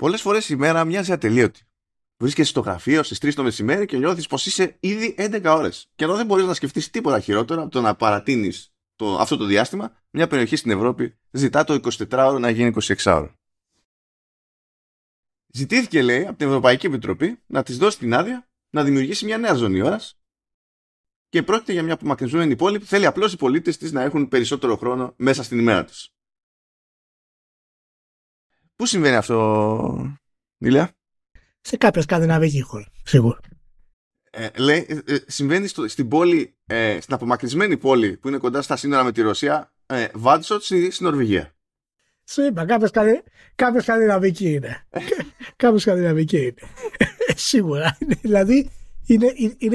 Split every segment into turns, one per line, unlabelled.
πολλές φορές η μέρα μοιάζει ατελείωτη. Βρίσκεσαι στο γραφείο στις 3 το μεσημέρι και νιώθεις πως είσαι ήδη 11 ώρες. Και εδώ δεν μπορείς να σκεφτείς τίποτα χειρότερο από το να παρατείνεις αυτό το διάστημα. Μια περιοχή στην Ευρώπη ζητά το 24ωρο να γίνει 26ωρο. Ζητήθηκε, λέει, από την Ευρωπαϊκή Επιτροπή να της δώσει την άδεια να δημιουργήσει μια νέα ζώνη ώρας. Και πρόκειται για μια απομακρυνσμένη πόλη που θέλει απλώς οι πολίτες της να έχουν περισσότερο χρόνο μέσα στην ημέρα τους. Πού συμβαίνει αυτό, Ηλία?
Σε κάποια σκανδιναβική χώρα, σίγουρα.
Λέει, συμβαίνει στην πόλη, στην απομακρυσμένη πόλη που είναι κοντά στα σύνορα με τη Ρωσία, Βάντσοτ στην Νορβηγία.
Σου είπα, κάποια σκανδιναβική είναι. Κάποια σκανδιναβική είναι. Σίγουρα. Δηλαδή, είναι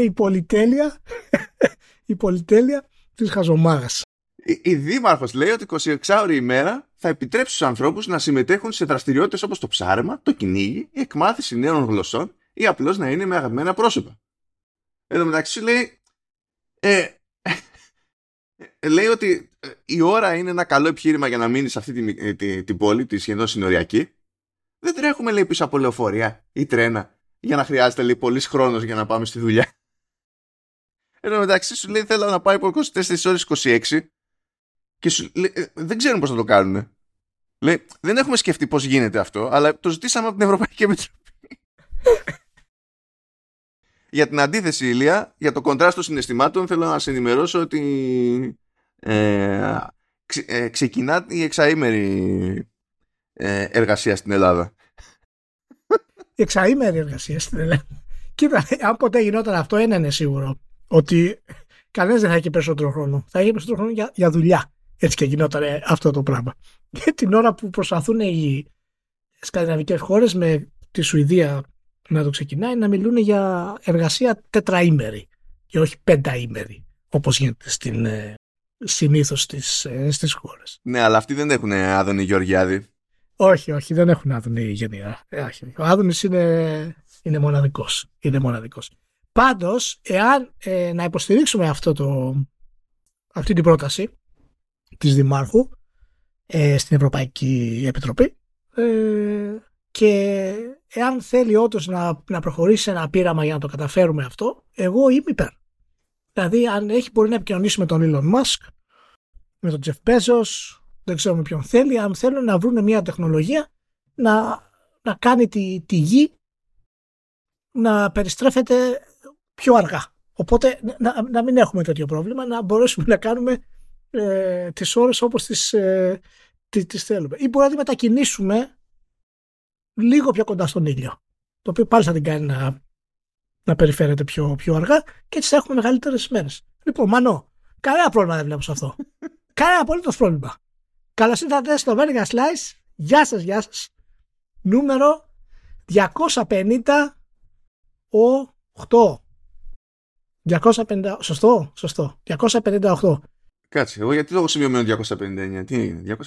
η πολυτέλεια της χαζομάρας.
Η δήμαρχος λέει ότι 26ωρη ημέρα θα επιτρέψει στους ανθρώπους να συμμετέχουν σε δραστηριότητες όπως το ψάρεμα, το κυνήγι, η εκμάθηση νέων γλωσσών ή απλώς να είναι με αγαπημένα πρόσωπα. Εν τω μεταξύ λέει, λέει ότι η ώρα είναι ένα καλό επιχείρημα για να μείνει σε αυτή την πόλη, τη σχεδόν συνοριακή. Δεν τρέχουμε, λέει, πίσω από λεωφορεία ή τρένα για να χρειάζεται, λέει, πολύς χρόνος για να πάμε στη δουλειά. Εν τω μεταξύ σου λέει θέλω να πάει από 24 ώρες 26 και σου λέει, δεν ξέρουν πώς να το κάνουν. Λέει, δεν έχουμε σκεφτεί πώς γίνεται αυτό, αλλά το ζητήσαμε από την Ευρωπαϊκή Επιτροπή. Για την αντίθεση, Ηλία, για το κοντράστο συναισθημάτων, θέλω να σε ενημερώσω ότι ξεκινά η εξαήμερη εργασία στην Ελλάδα.
Η εξαήμερη εργασία στην Ελλάδα. Κοίτα, αν ποτέ γινόταν αυτό, ένα είναι σίγουρο. Ότι κανένας δεν θα έχει περισσότερο χρόνο. Θα έχει περισσότερο χρόνο για δουλειά. Έτσι και γινόταν αυτό το πράγμα. Και την ώρα που προσπαθούν οι σκανδιναβικές χώρες με τη Σουηδία να το ξεκινάει, να μιλούν για εργασία τετραήμερη και όχι πενταήμερη, όπως γίνεται συνήθως στις χώρες.
Ναι, αλλά αυτοί δεν έχουν Άδωνη Γεωργιάδη.
Όχι, δεν έχουν Άδωνη γενιά. Ο Άδωνης είναι μοναδικός. Είναι μοναδικός. Πάντως, εάν να υποστηρίξουμε αυτή την πρόταση της Δημάρχου στην Ευρωπαϊκή Επιτροπή και εάν θέλει όντως να προχωρήσει ένα πείραμα για να το καταφέρουμε αυτό, εγώ είμαι υπέρ. Δηλαδή, αν μπορεί να επικοινωνήσει με τον Elon Musk, με τον Jeff Bezos, δεν ξέρω με ποιον θέλει, αν θέλουν να βρουν μια τεχνολογία να κάνει τη γη να περιστρέφεται πιο αργά. Οπότε να μην έχουμε τέτοιο πρόβλημα, να μπορέσουμε να κάνουμε τις ώρες όπως τις θέλουμε. Ή μπορεί να τη μετακινήσουμε λίγο πιο κοντά στον ήλιο, το οποίο πάλι θα την κάνει να περιφέρεται πιο αργά και έτσι θα έχουμε μεγαλύτερες μέρες. Λοιπόν, Μανώ, κανένα πρόβλημα δεν βλέπω σε αυτό. Κανένα απολύτως πρόβλημα. Καλώς ήρθατε στο Vertical Slice. Γεια σας. Νούμερο 258. 250, σωστό. 258.
Κάτσε, εγώ γιατί το σημειωμένο 259. Τι είναι,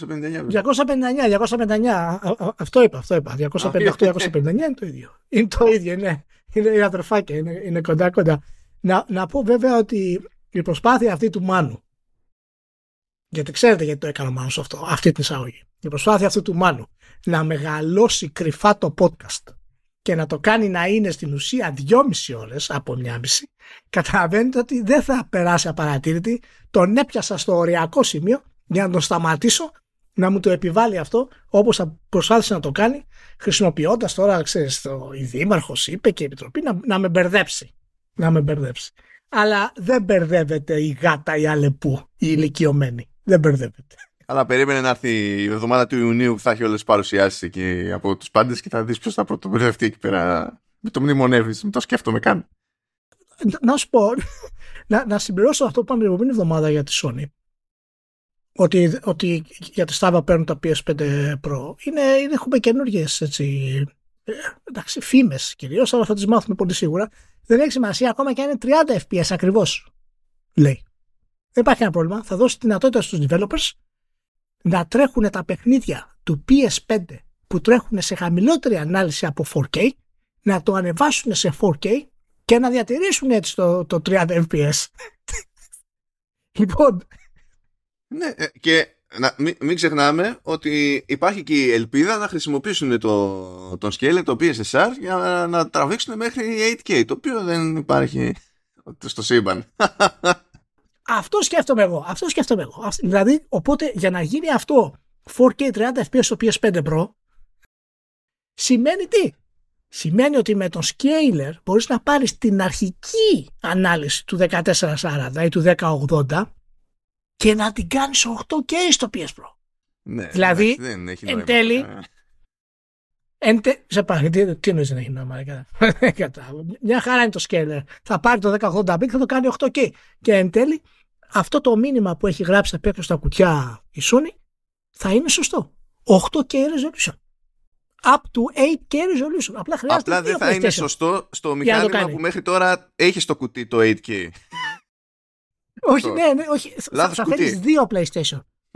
259. Αυτό είπα. 258-259 είναι το ίδιο. Είναι το ίδιο, είναι αδερφάκια, είναι κοντά. Να πω βέβαια ότι η προσπάθεια αυτή του Μάνου, γιατί ξέρετε γιατί το έκανε ο Μάνος αυτό, αυτή την εισαγωγή. Η προσπάθεια αυτή του Μάνου να μεγαλώσει κρυφά το podcast και να το κάνει να είναι στην ουσία 2,5 ώρες από 1,5, καταλαβαίνετε ότι δεν θα περάσει απαρατήρητη. Τον έπιασα στο οριακό σημείο για να τον σταματήσω να μου το επιβάλλει αυτό, όπως προσπάθησε να το κάνει, χρησιμοποιώντας τώρα, ξέρεις, η Δήμαρχος είπε και η Επιτροπή να με μπερδέψει. Αλλά δεν μπερδεύεται η γάτα η Αλεπού, η ηλικιωμένη. Δεν μπερδεύεται.
Αλλά περίμενε να έρθει η εβδομάδα του Ιουνίου που θα έχει όλες τις παρουσιάσεις εκεί από τους πάντες και θα δεις ποιος θα πρωτοβουλευτεί εκεί πέρα. Με το μνημονεύεις, μην το σκέφτομαι καν.
Να σου πω, να συμπληρώσω αυτό που είπαμε την επόμενη εβδομάδα για τη Sony. Ότι για τη Στάβα παίρνουν τα PS5 Pro. Έχουμε καινούργιες φήμες κυρίως, αλλά θα τις μάθουμε πολύ σίγουρα. Δεν έχει σημασία, ακόμα και αν είναι 30 FPS ακριβώς, λέει. Δεν υπάρχει ένα πρόβλημα. Θα δώσει τη δυνατότητα στους developers να τρέχουν τα παιχνίδια του PS5 που τρέχουν σε χαμηλότερη ανάλυση από 4K, να το ανεβάσουν σε 4K και να διατηρήσουν έτσι το 30 FPS. Λοιπόν.
Ναι, και Μην ξεχνάμε ότι υπάρχει και η ελπίδα να χρησιμοποιήσουν τον scale, το PSSR, για να τραβήξουν μέχρι 8K, το οποίο δεν υπάρχει στο σύμπαν.
Αυτό σκέφτομαι εγώ. Δηλαδή, οπότε για να γίνει αυτό 4K 30 FPS στο PS5 Pro, σημαίνει τι? Σημαίνει ότι με τον scaler μπορείς να πάρεις την αρχική ανάλυση του 1440 ή του 1080 και να την κάνεις 8K στο PS Pro.
Ναι,
δηλαδή,
δεν έχει
εν τέλει, σε πάρει, τι εννοείς δεν έχει νόημα? Μια χαρά είναι το scaler. Θα πάρει το 1080p και θα το κάνει 8K. Και εν τέλει, αυτό το μήνυμα που έχει γράψει απ' έξω στα κουτιά η Sony θα είναι σωστό. 8K resolution. Up to 8K resolution.
Απλά δεν θα είναι σωστό στο μηχάνημα που μέχρι τώρα έχει στο κουτί το 8K.
Όχι, ναι, όχι. Θα φέρεις δύο PlayStation.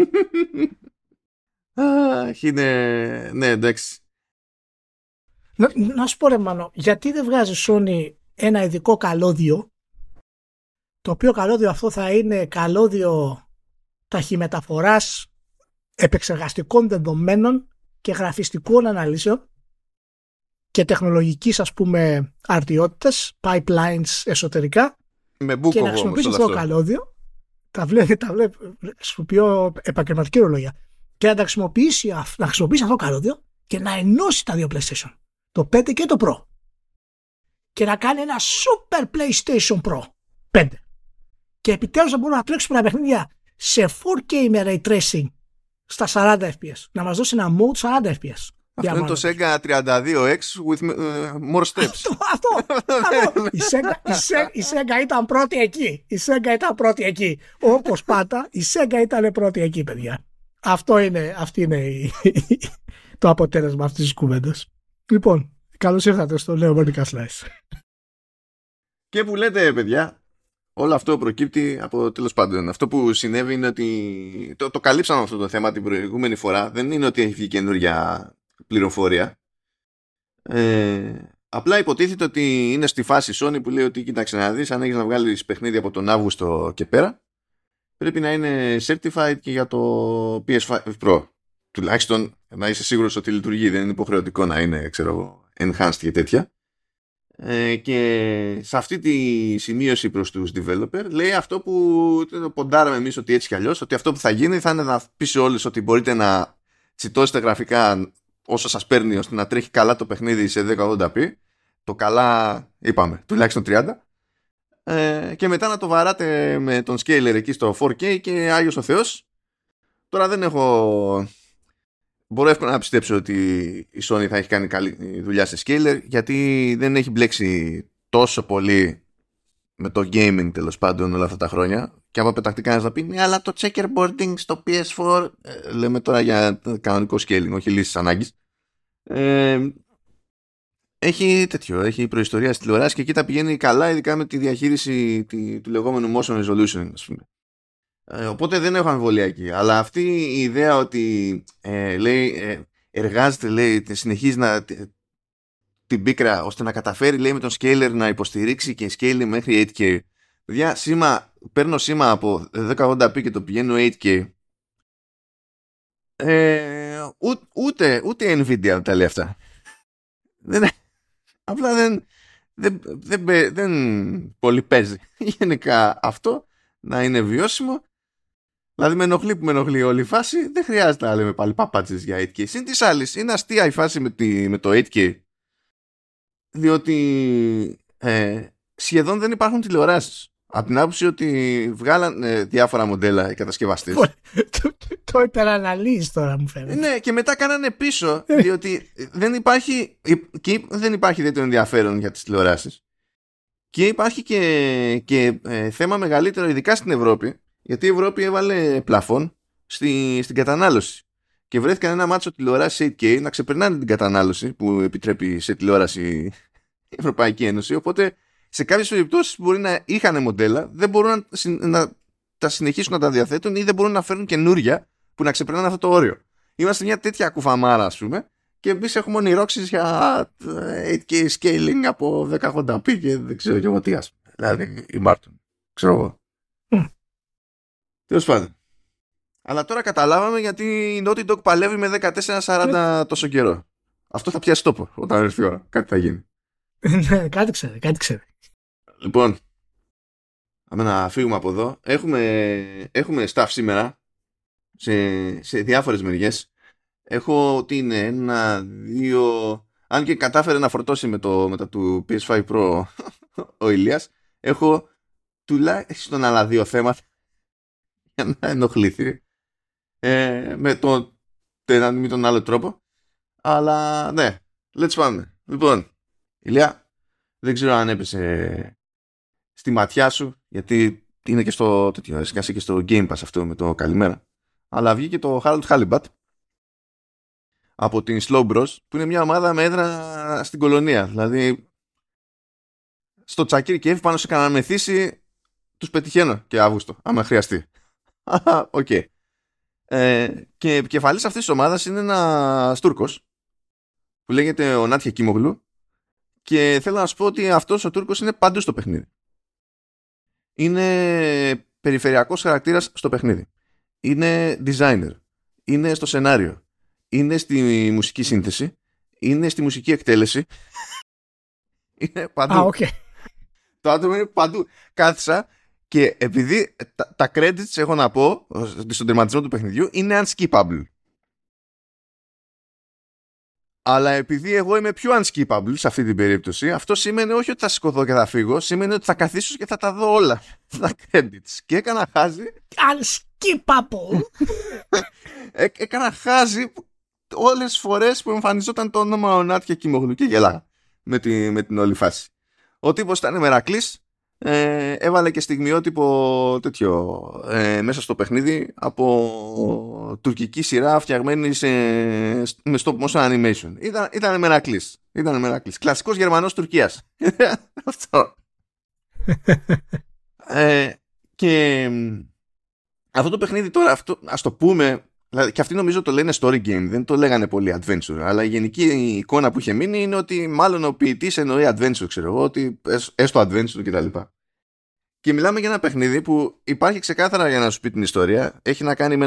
Ναι, εντάξει.
Να σου πω ρε Μάνο, γιατί δεν βγάζει Sony ένα ειδικό καλώδιο, το οποίο καλώδιο αυτό θα είναι καλώδιο ταχυμεταφοράς επεξεργαστικών δεδομένων και γραφιστικών αναλύσεων και τεχνολογικής, ας πούμε, αρτιότητας, pipelines εσωτερικά,
με μπούκοβο,
και να χρησιμοποιήσει αυτό το καλώδιο. Τα βλέπει, χρησιμοποιώ επαγγελματική ορολογία. Και να χρησιμοποιήσει αυτό το καλώδιο και να ενώσει τα δύο PlayStation, το 5 και το Pro, και να κάνει ένα Super PlayStation Pro 5. Και επιτέλους να μπορούμε να τρέξουμε τα παιχνίδια σε 4K με Ray Tracing στα 40 FPS. Να μας δώσει ένα mode 40 FPS.
Αυτό είναι το Sega 32X with more steps.
Αυτό. Η Sega ήταν πρώτη εκεί. Όπως πάντα, η Sega ήταν πρώτη εκεί, παιδιά. Αυτή είναι το αποτέλεσμα αυτής της κουβέντας. Λοιπόν, καλώς ήρθατε στο νέο Vertical Slice.
Και που λέτε, παιδιά, όλο αυτό προκύπτει από, τέλος πάντων, αυτό που συνέβη είναι ότι το καλύψαμε αυτό το θέμα την προηγούμενη φορά. Δεν είναι ότι έχει βγει καινούργια πληροφορία. Απλά υποτίθεται ότι είναι στη φάση Sony που λέει ότι κοίταξε να δεις, αν έχεις να βγάλεις παιχνίδι από τον Αύγουστο και πέρα, πρέπει να είναι certified και για το PS5 Pro. Τουλάχιστον να είσαι σίγουρος ότι λειτουργεί. Δεν είναι υποχρεωτικό να είναι, ξέρω, enhanced και τέτοια. Και σε αυτή τη σημείωση προς τους developer λέει αυτό που ποντάραμε εμείς, ότι έτσι κι αλλιώς, ότι αυτό που θα γίνει θα είναι να πείσει όλους ότι μπορείτε να τσιτώσετε γραφικά όσο σας παίρνει ώστε να τρέχει καλά το παιχνίδι σε 1080p. Το καλά, είπαμε, τουλάχιστον 30. Και μετά να το βαράτε με τον scaler εκεί στο 4K και Άγιος ο Θεός. Τώρα δεν έχω... Μπορώ εύκολα να πιστέψω ότι η Sony θα έχει κάνει καλή δουλειά σε scaler, γιατί δεν έχει μπλέξει τόσο πολύ με το gaming, τέλος πάντων, όλα αυτά τα χρόνια. Και άμα πετακτικά ένας να πει, ναι, αλλά το checkerboarding στο PS4, λέμε τώρα για κανονικό scaling, όχι λύσεις ανάγκης, έχει προϊστορία στη τηλεοράση και εκεί τα πηγαίνει καλά, ειδικά με τη διαχείριση του λεγόμενου motion resolution, ας πούμε. Οπότε δεν έχω αμφιβολία εκεί. Αλλά αυτή η ιδέα ότι λέει, εργάζεται, λέει, συνεχίζει την πίκρα ώστε να καταφέρει, λέει, με τον scaler να υποστηρίξει και scaling μέχρι 8K. Παιδιά, παίρνω σήμα από 1080p και το πηγαίνω 8K. Ούτε Nvidia τα λέει αυτά. Απλά δεν πολύ παίζει γενικά αυτό να είναι βιώσιμο. Δηλαδή με ενοχλεί όλη η φάση. Δεν χρειάζεται να λέμε πάλι παπάτσες για 8K. Συν της άλλης, είναι αστεία η φάση με το 8K, διότι σχεδόν δεν υπάρχουν τηλεοράσεις. Από την άποψη ότι βγάλαν διάφορα μοντέλα οι κατασκευαστές.
Το υπεραναλύεις τώρα, μου φαίνεται.
Ναι, και μετά κάνανε πίσω, διότι δεν υπάρχει ιδιαίτερο ενδιαφέρον για τις τηλεοράσεις. Και υπάρχει και θέμα μεγαλύτερο, ειδικά στην Ευρώπη, γιατί η Ευρώπη έβαλε πλαφόν στην κατανάλωση. Και βρέθηκαν ένα μάτσο τηλεόραση 8K να ξεπερνάνε την κατανάλωση που επιτρέπει σε τηλεόραση η Ευρωπαϊκή Ένωση. Οπότε σε κάποιες περιπτώσεις μπορεί να είχαν μοντέλα, δεν μπορούν να τα συνεχίσουν να τα διαθέτουν ή δεν μπορούν να φέρουν καινούρια που να ξεπερνάνε αυτό το όριο. Είμαστε μια τέτοια κουφαμάρα, ας πούμε, και εμείς έχουμε ονειρόξεις για 8K scaling από 1080p και δεν ξέρω και εγώ τι, ας πούμε. Δηλαδή η Μάρτον. Ξέρω εγώ. Τέλος πάντων. Αλλά τώρα καταλάβαμε γιατί η Naughty Dog παλεύει με 1440 τόσο καιρό. Αυτό θα πιάσει τόπο όταν έρθει η ώρα. Κάτι θα γίνει.
Ναι, κάτι ξέρει.
Λοιπόν, πάμε να φύγουμε από εδώ. Έχουμε staff σήμερα σε διάφορες μεριές. Έχω ότι είναι 1, 2... Αν και κατάφερε να φορτώσει με τα του PS5 Pro ο Ηλίας, έχω τουλάχιστον άλλα 2 θέματα για να ενοχληθεί με τον άλλο τρόπο. Αλλά ναι, let's πάμε. Λοιπόν, Ηλία, δεν ξέρω αν έπεσε στη ματιά σου, γιατί είναι και στο τέτοιο, έσκασε και στο Game Pass αυτό με το καλημέρα. Αλλά βγήκε το Harold Halibut από την Slow Bros, που είναι μια ομάδα με έδρα στην κολονία. Δηλαδή, στο Τσακίρι και πάνω σε κανένα μεθύσι τους πετυχαίνω και Αύγουστο, άμα χρειαστεί. Οκ. Και επικεφαλής αυτής της ομάδας είναι ένας Τούρκος που λέγεται ο Νάτια Κίμογλου, και θέλω να σου πω ότι αυτός ο Τούρκος είναι παντού στο παιχνίδι. Είναι περιφερειακός χαρακτήρας στο παιχνίδι. Είναι designer. Είναι στο σενάριο. Είναι στη μουσική σύνθεση. Είναι στη μουσική εκτέλεση. Είναι παντού.
Okay.
Το άτομο είναι παντού. Κάθισα και επειδή τα credits, έχω να πω, στον τερματισμό του παιχνιδιού, είναι unskippable. Αλλά επειδή εγώ είμαι πιο unskippable σε αυτή την περίπτωση, αυτό σημαίνει όχι ότι θα σηκωθώ και θα φύγω, σημαίνει ότι θα καθίσω και θα τα δω όλα τα credits. Και έκανα χάζι.
Unskippable!
Έκανα χάζι όλες τις φορές που εμφανιζόταν το όνομα Ονάτια Κιμόγλου και γελάγα με την όλη φάση. Ο τύπος ήταν μερακλής. Έβαλε και στιγμιότυπο τέτοιο μέσα στο παιχνίδι από τουρκική σειρά φτιαγμένη με stop motion animation. Ήταν μερακλής. Κλασικός Γερμανός Τουρκίας. Αυτό. Και αυτό το παιχνίδι τώρα, ας το πούμε, δηλαδή, και αυτοί νομίζω το λένε story game, δεν το λέγανε πολύ adventure, αλλά η γενική εικόνα που είχε μείνει είναι ότι μάλλον ο ποιητής εννοεί adventure, ξέρω εγώ, ότι έστω adventure κτλ. Και μιλάμε για ένα παιχνίδι που υπάρχει ξεκάθαρα, για να σου πει την ιστορία, έχει να κάνει με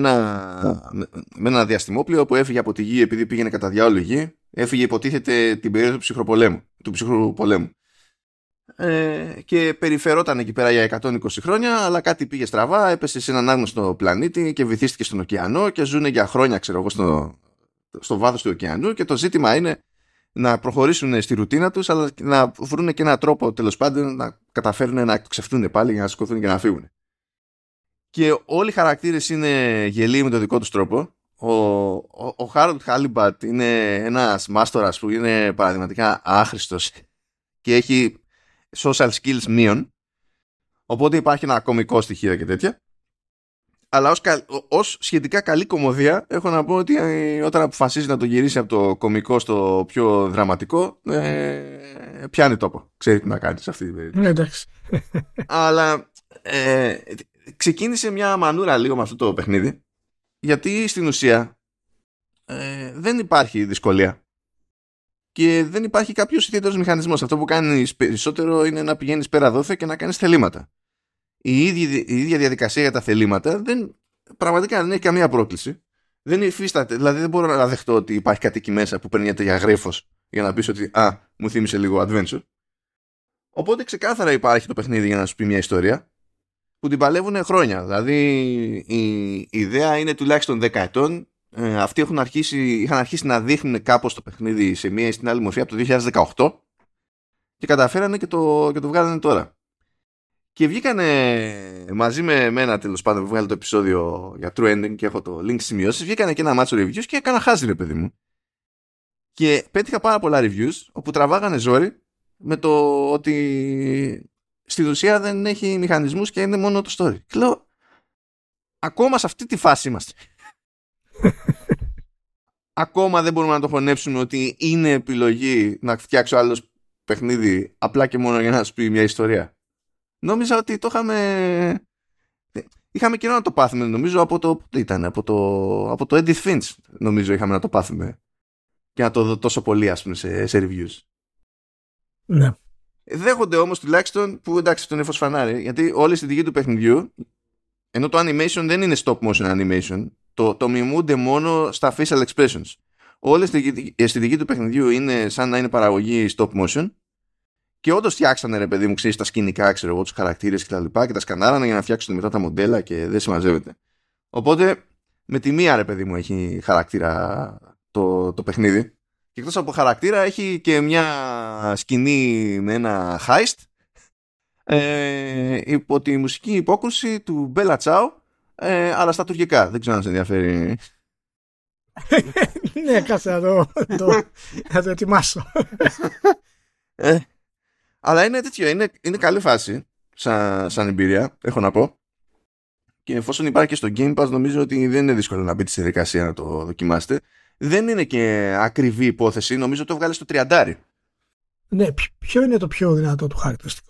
ένα διαστημόπλαιο που έφυγε από τη γη επειδή πήγαινε κατά διάολο γη, έφυγε υποτίθεται την περίοδο του ψυχρού πολέμου. Και περιφερόταν εκεί πέρα για 120 χρόνια, αλλά κάτι πήγε στραβά, έπεσε σε έναν άγνωστο πλανήτη και βυθίστηκε στον ωκεανό και ζουνε για χρόνια, ξέρω εγώ, στο βάθος του ωκεανού, και το ζήτημα είναι να προχωρήσουν στη ρουτίνα τους, αλλά να βρουν και έναν τρόπο, τέλος πάντων, να καταφέρουν να εκτοξευτούν πάλι για να σηκωθούν και να φύγουν. Και όλοι οι χαρακτήρες είναι γελοί με τον δικό τους τρόπο. Ο Harold Halibut είναι ένας μάστορας που είναι παραδειγματικά άχρηστος και έχει social skills μείον, οπότε υπάρχει ένα κωμικό στοιχείο και τέτοια. Αλλά ως σχετικά καλή κωμωδία έχω να πω ότι όταν αποφασίζει να το γυρίσει από το κωμικό στο πιο δραματικό, πιάνει τόπο. Ξέρει τι να κάνει σε αυτή την περίπτωση.
Εντάξει.
Αλλά ξεκίνησε μια μανούρα λίγο με αυτό το παιχνίδι, γιατί στην ουσία δεν υπάρχει δυσκολία και δεν υπάρχει κάποιος ιδιαίτερος μηχανισμός. Αυτό που κάνεις περισσότερο είναι να πηγαίνεις πέρα δόθε και να κάνεις θελήματα. Η ίδια διαδικασία για τα θελήματα πραγματικά δεν έχει καμία πρόκληση. Δεν υφίσταται, δηλαδή δεν μπορώ να δεχτώ ότι υπάρχει κάτι εκεί μέσα που παίρνει για γρίφος για να πεις ότι μου θύμισε λίγο adventure. Οπότε ξεκάθαρα υπάρχει το παιχνίδι για να σου πει μια ιστορία που την παλεύουν χρόνια. Δηλαδή η ιδέα είναι τουλάχιστον 10 ετών. Αυτοί είχαν αρχίσει να δείχνουν κάπως το παιχνίδι σε μία ή στην άλλη μορφή από το 2018 και καταφέρανε και το βγάλανε τώρα. Και βγήκανε μαζί με εμένα, τέλος πάντων, που βγάλε το επεισόδιο για True Ending και έχω το link στις σημειώσεις, βγήκανε και ένα μάτσο reviews και έκανα χάζι, ρε παιδί μου. Και πέτυχα πάρα πολλά reviews όπου τραβάγανε ζόρι με το ότι στην ουσία δεν έχει μηχανισμούς και είναι μόνο το story. Και λέω, ακόμα σε αυτή τη φάση είμαστε. Ακόμα δεν μπορούμε να το χωνέψουμε ότι είναι επιλογή να φτιάξει ο άλλος παιχνίδι απλά και μόνο για να σου πει μια ιστορία. Νόμιζα ότι το είχαμε καιρό να το πάθουμε, νομίζω από το Edith Finch, νομίζω είχαμε να το πάθουμε και να το δω τόσο πολύ, ας πούμε, σε reviews.
Ναι.
Δέχονται όμως τουλάχιστον που, εντάξει, τον είναι φως φανάρι, γιατί όλοι στην δική του παιχνιδιού Ενώ το animation δεν είναι stop motion animation, το μιμούνται μόνο στα facial expressions. Όλη η αισθητική του παιχνιδιού είναι σαν να είναι παραγωγή stop motion και όντως φτιάξανε, ρε παιδί μου, ξέρεις, τα σκηνικά, ξέρω εγώ, τους χαρακτήρες και τα λοιπά και τα σκανάρανε για να φτιάξουν μετά τα μοντέλα και δεν συμμαζεύεται. Οπότε με τη μία, ρε παιδί μου, έχει χαρακτήρα το παιχνίδι και εκτός από χαρακτήρα έχει και μια σκηνή με ένα heist υπό τη μουσική υπόκρουση του Μπέλα Τσάου, αλλά στα τουρκικά. Δεν ξέρω αν σε ενδιαφέρει.
Ναι, κάτσε να το ετοιμάσω.
Αλλά είναι τέτοιο, είναι καλή φάση σαν εμπειρία, έχω να πω. Και εφόσον υπάρχει και στο Game Pass, νομίζω ότι δεν είναι δύσκολο να μπείτε στη διαδικασία να το δοκιμάσετε. Δεν είναι και ακριβή υπόθεση, νομίζω το βγάλε στο 30. Ναι,
ποιο είναι το πιο δυνατό του χαρακτηριστικό?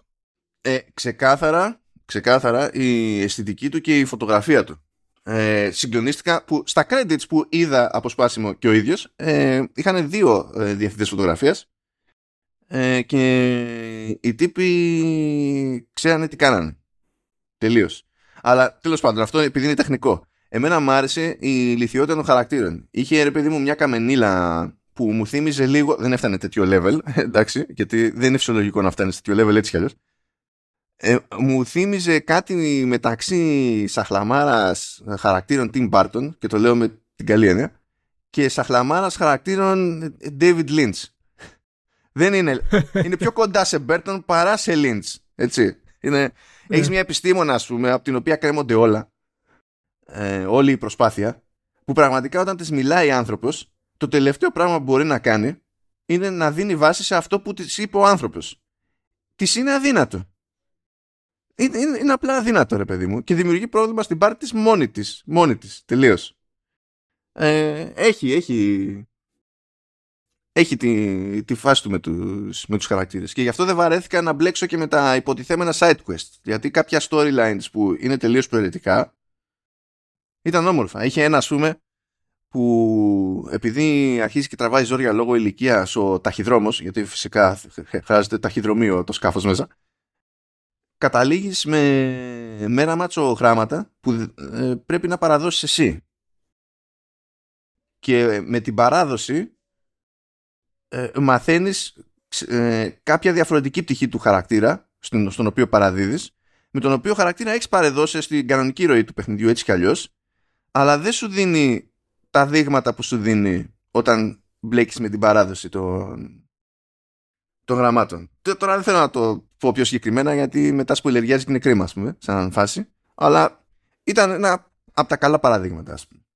Ξεκάθαρα η αισθητική του και η φωτογραφία του. Συγκλονίστηκα που στα credits που είδα αποσπάσιμο και ο ίδιος είχαν 2 διευθυντές φωτογραφίας και οι τύποι ξέρανε τι κάνανε τελείως. Αλλά τέλος πάντων, αυτό επειδή είναι τεχνικό. Εμένα μου άρεσε η λιθιότητα των χαρακτήρων. Είχε, ρε παιδί μου, μια καμενίλα που μου θύμιζε λίγο. Δεν έφτανε τέτοιο level, εντάξει, γιατί δεν είναι φυσιολογικό να φτάνει σε τέτοιο level έτσι κι αλλιώς. Μου θύμιζε κάτι μεταξύ σαχλαμάρας χαρακτήρων Tim Burton, και το λέω με την καλή έννοια, και σαχλαμάρας χαρακτήρων David Lynch. Δεν είναι. Είναι πιο κοντά σε Burton παρά σε Lynch. Έτσι. Έχεις μια επιστήμονα, ας πούμε, από την οποία κρέμονται όλα. Όλη η προσπάθεια, που πραγματικά όταν της μιλάει άνθρωπος, το τελευταίο πράγμα που μπορεί να κάνει είναι να δίνει βάση σε αυτό που της είπε ο άνθρωπος. Της είναι αδύνατο. Είναι απλά αδύνατο, ρε παιδί μου, και δημιουργεί πρόβλημα στην πάρτη της μόνη της τελείως. Έχει τη φάση του με τους χαρακτήρες και γι' αυτό δεν βαρέθηκα να μπλέξω και με τα υποτιθέμενα side quest, γιατί κάποια storylines που είναι τελείως προαιρετικά ήταν όμορφα. Είχε ένα, ας πούμε, που επειδή αρχίζει και τραβάει ζόρια λόγω ηλικίας ο ταχυδρόμος, γιατί φυσικά χρειάζεται ταχυδρομείο το σκάφος μέσα, καταλήγεις με ένα μάτσο γράμματα που πρέπει να παραδώσεις εσύ. Και με την παράδοση μαθαίνεις κάποια διαφορετική πτυχή του χαρακτήρα στον οποίο παραδίδεις, με τον οποίο χαρακτήρα έχεις παρεδώσει στην κανονική ροή του παιχνιδιού έτσι κι αλλιώς, αλλά δεν σου δίνει τα δείγματα που σου δίνει όταν μπλέκεις με την παράδοση των γραμμάτων. Τώρα δεν θέλω να το πω πιο συγκεκριμένα, γιατί μετά σποιλεριάζει και είναι κρίμα, ας πούμε, σαν φάση, αλλά ήταν ένα από τα καλά παραδείγματα, ας πούμε.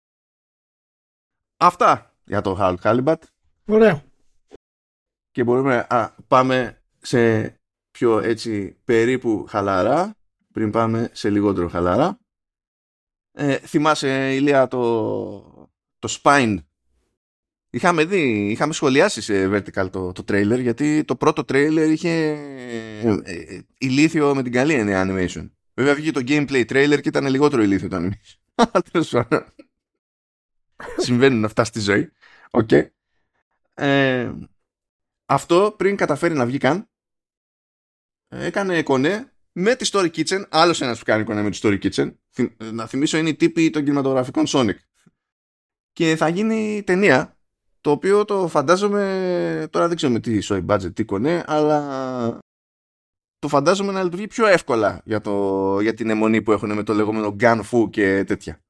Αυτά για το Harold Halibut.
Ωραία.
Και μπορούμε να πάμε σε πιο έτσι περίπου χαλαρά, πριν πάμε σε λιγότερο χαλαρά. Θυμάσαι, Ηλία, το Spine? Είχαμε σχολιάσει σε Vertical το trailer, γιατί το πρώτο trailer είχε ηλίθιο με την καλή έννοια animation. Βέβαια βγήκε το gameplay trailer και ήταν λιγότερο ηλίθιο το animation. Συμβαίνουν αυτά στη ζωή. Okay. Αυτό πριν καταφέρει να βγει καν, έκανε κονέ με τη Story Kitchen. Άλλος ένας που κάνει κονέ με τη Story Kitchen, να θυμίσω, είναι οι τύποι των κινηματογραφικών Sonic, και θα γίνει ταινία, το οποίο το φαντάζομαι, τώρα δεν ξέρω με τι soy budget, τι κονέ, αλλά το φαντάζομαι να λειτουργεί πιο εύκολα για την αιμονή που έχουν με το λεγόμενο Gun Fu και τέτοια.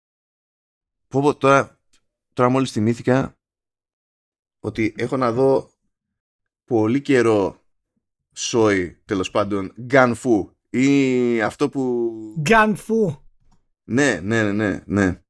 Τώρα μόλις θυμήθηκα ότι έχω να δω πολύ καιρό soy, τέλος πάντων, Gun Fu, ή αυτό που...
Gun Fu.
Ναι.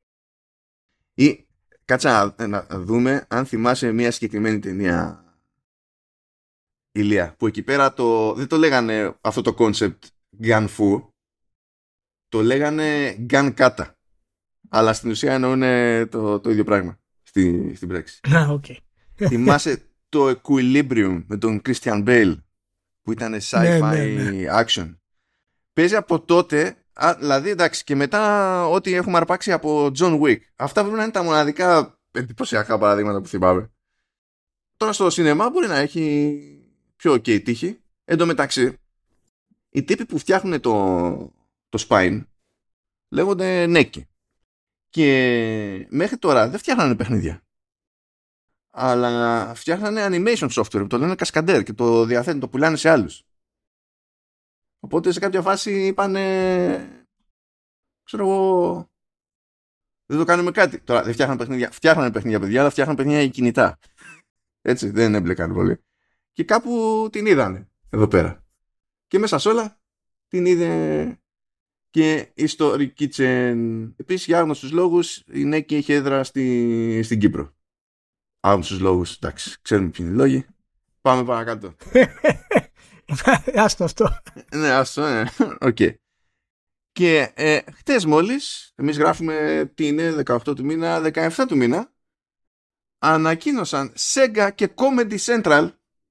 Ή κάτσα να δούμε αν θυμάσαι μια συγκεκριμένη ταινία, Ηλία, που εκεί πέρα δεν το λέγανε αυτό το concept Gun Fu, το λέγανε Gun Kata, αλλά στην ουσία εννοούν το ίδιο πράγμα στην πράξη.
Okay.
Θυμάσαι το Equilibrium με τον Christian Bale, που ήταν sci-fi action? Παίζει από τότε, δηλαδή εντάξει, και μετά ό,τι έχουμε αρπάξει από John Wick. Αυτά πρέπει να είναι τα μοναδικά εντυπωσιακά παραδείγματα που θυμάμαι. Τώρα στο σινεμά μπορεί να έχει πιο ok τύχη. Εν τω μεταξύ, οι τύποι που φτιάχνουν το Spine Λέγονται Neki. Και μέχρι τώρα δεν φτιάχνανε παιχνίδια. Αλλά φτιάχνανε animation software, το λένε Cascadeur και το διαθέτουν, το πουλάνε σε άλλους. Οπότε σε κάποια φάση είπανε, ξέρω εγώ, δεν το κάνουμε κάτι. Τώρα δεν φτιάχνανε παιχνίδια. Φτιάχνανε παιχνίδια, παιδιά, αλλά φτιάχνανε παιχνίδια για κινητά. Έτσι, δεν έμπλεκαν πολύ. Και κάπου την είδανε εδώ πέρα. Και μέσα σε όλα την είδε και η Story Kitchen. Επίσης, για άγνωστους λόγους, η Neki έχει έδρα στην Κύπρο. Άγνωστους λόγους, εντάξει, ξέρουμε ποιοι είναι οι λόγοι. Πάμε παρακάτω.
Άστο αυτό.
Ναι, άστο, ναι. Οκ. Και χτες μόλις, εμείς γράφουμε τι είναι, 18 του μήνα, 17 του μήνα, ανακοίνωσαν Sega και Comedy Central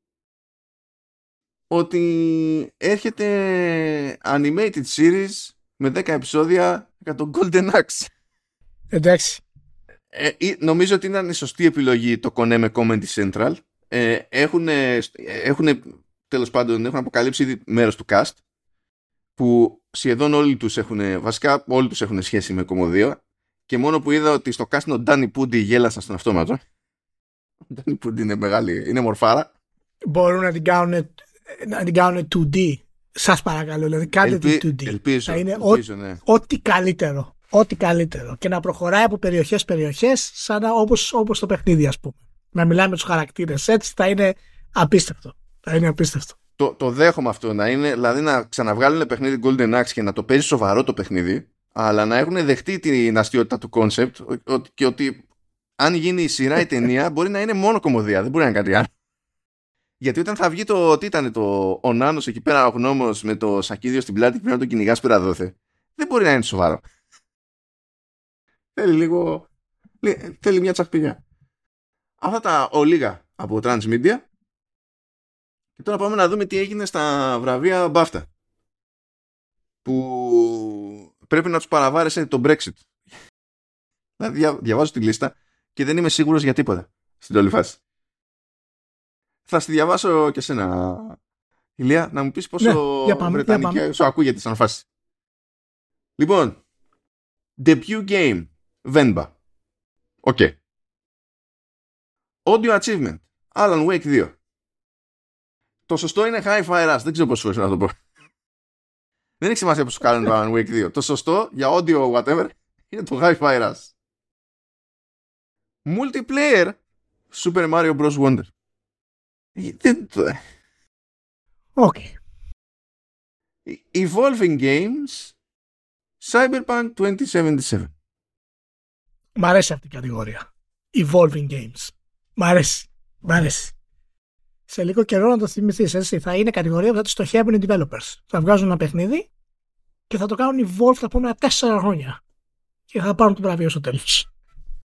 ότι έρχεται animated series με 10 επεισόδια για τον Golden Axe.
Εντάξει.
Νομίζω ότι ήταν η σωστή επιλογή το κονέ με Comedy Central. Έχουν τέλος πάντων έχουν αποκαλύψει ήδη μέρος του cast που σχεδόν όλοι τους έχουν σχέση με κομμωδία, και μόνο που είδα ότι στο cast είναι ο Danny Pudi γέλασα στον αυτόματο. Ο Danny Pudi είναι μεγάλη, είναι μορφάρα.
Μπορούν να την κάνουν 2D. Σας παρακαλώ, δηλαδή κάντε την 2D.
Ελπίζω,
είναι
ναι.
ό,τι καλύτερο. Ό,τι καλύτερο. Και να προχωράει από περιοχές σαν όπως το παιχνίδι, ας πούμε. Να μιλάμε με τους χαρακτήρες έτσι, θα είναι απίστευτο.
Το δέχομαι αυτό να είναι, δηλαδή να ξαναβγάλουν παιχνίδι Golden Axe και να το παίζει σοβαρό το παιχνίδι, αλλά να έχουν δεχτεί την αστείωτα του concept και ότι αν γίνει η σειρά η ταινία μπορεί να είναι μόνο κομμωδία, δεν μπορεί να είναι κάτι άλλο. Γιατί όταν θα βγει τι ήταν ο Νάνος εκεί πέρα, ο γνώμος με το σακίδιο στην πλάτη και πρέπει να τον κυνηγάς πέρα δόθε, δεν μπορεί να είναι σοβαρό. Θέλει μια τσαχπινιά. Αυτά τα ολίγα από Transmedia. Και τώρα πάμε να δούμε τι έγινε στα βραβεία BAFTA, που πρέπει να τους παραβάρεσε το Brexit. Δηλαδή διαβάζω τη λίστα και δεν είμαι σίγουρος για τίποτα στην όλη φάση. Θα στη διαβάσω και σένα, Ηλία, να μου πεις πόσο βρετανική σου ακούγεται σαν φάση. Λοιπόν, debut game Venba. Οκ. Audio achievement Alan Wake 2. Το σωστό είναι Hi-Fi Rush. Δεν ξέρω πώς φορές να το πω. Δεν έχει σημασία που σου κάνουν το Alan Wake 2. Το σωστό για audio whatever είναι το Hi-Fi Rush. Multiplayer Super Mario Bros. Wonder.
Okay.
Evolving Games Cyberpunk 2077.
Μ' αρέσει αυτή η κατηγορία. Evolving Games. Μ' αρέσει. Σε λίγο καιρό να το θυμηθείς, έτσι. Θα είναι κατηγορία που θα τη στοχεύουν οι developers. Θα βγάζουν ένα παιχνίδι και θα το κάνουν evolve τα επόμενα 4 χρόνια. Και θα πάρουν το βραβείο στο τέλος.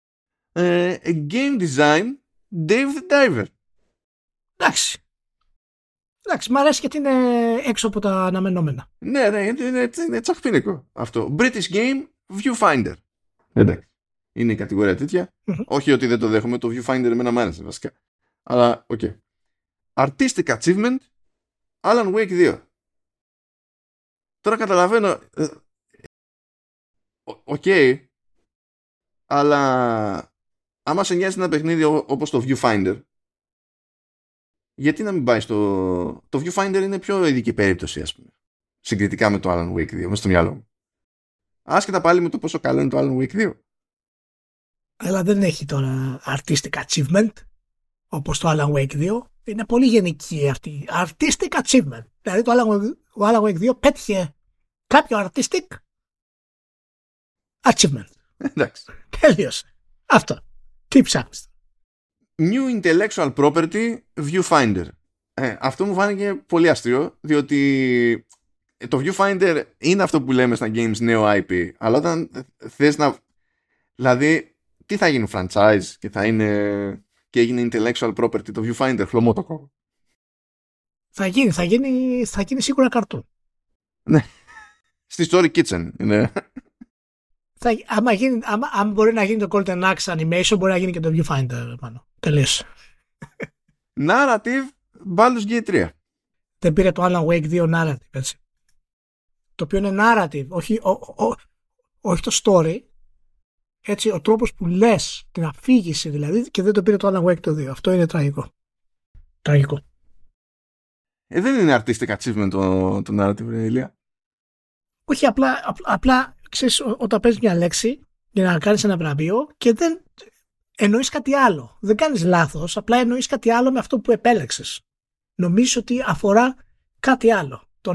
Game Design Dave the Diver.
Εντάξει, μ' αρέσει γιατί είναι έξω από τα αναμενόμενα.
Ναι, είναι τσαχπίνικο αυτό. British Game Viewfinder. Εντάξει. Είναι η κατηγορία τέτοια. Όχι ότι δεν το δέχομαι, το Viewfinder εμένα μ' άρεσε βασικά. Αλλά, οκ. Artistic Achievement Alan Wake 2. Τώρα καταλαβαίνω. Οκ. Αλλά άμα σε νοιάζει ένα παιχνίδι όπως το Viewfinder, γιατί να μην πάει στο... Το Viewfinder είναι πιο ειδική περίπτωση, ας πούμε, συγκριτικά με το Alan Wake 2, μέσα στο μυαλό μου. Άσχετα πάλι με το πόσο καλό είναι το Alan Wake 2. Αλλά
δεν έχει τώρα artistic achievement όπως το Alan Wake 2. Είναι πολύ γενική αυτή. Artistic achievement. Δηλαδή το Alan Wake 2 πέτυχε κάποιο artistic achievement.
Εντάξει.
Τέλειωσε. Αυτό. Τι ψάχνεις?
New Intellectual Property Viewfinder. Αυτό μου φάνηκε πολύ αστείο, διότι το Viewfinder είναι αυτό που λέμε στα games νέο IP, αλλά όταν θες να... Δηλαδή, τι θα γίνει franchise και θα είναι... και έγινε Intellectual Property το Viewfinder, χλωμότοκο.
Θα γίνει σίγουρα καρτούν.
Ναι. Στη Story Kitchen είναι.
Αν μπορεί να γίνει το Golden Axe Animation, μπορεί να γίνει και το Viewfinder πάνω. Τελείωσε.
Narrative Baldur's Gate 3.
Δεν πήρε το Alan Wake 2 narrative, έτσι. Το οποίο είναι narrative, όχι το story, έτσι, ο τρόπος που λες, την αφήγηση δηλαδή, και δεν το πήρε το Alan Wake το 2. Αυτό είναι τραγικό. Τραγικό.
Δεν είναι artistic achievement το narrative, ρε Ηλία.
Όχι, απλά ξέρεις, όταν παίζεις μια λέξη για να κάνεις ένα βραβείο και δεν εννοείς κάτι άλλο. Δεν κάνεις λάθος, απλά εννοείς κάτι άλλο με αυτό που επέλεξες. Νομίζεις ότι αφορά κάτι άλλο. Το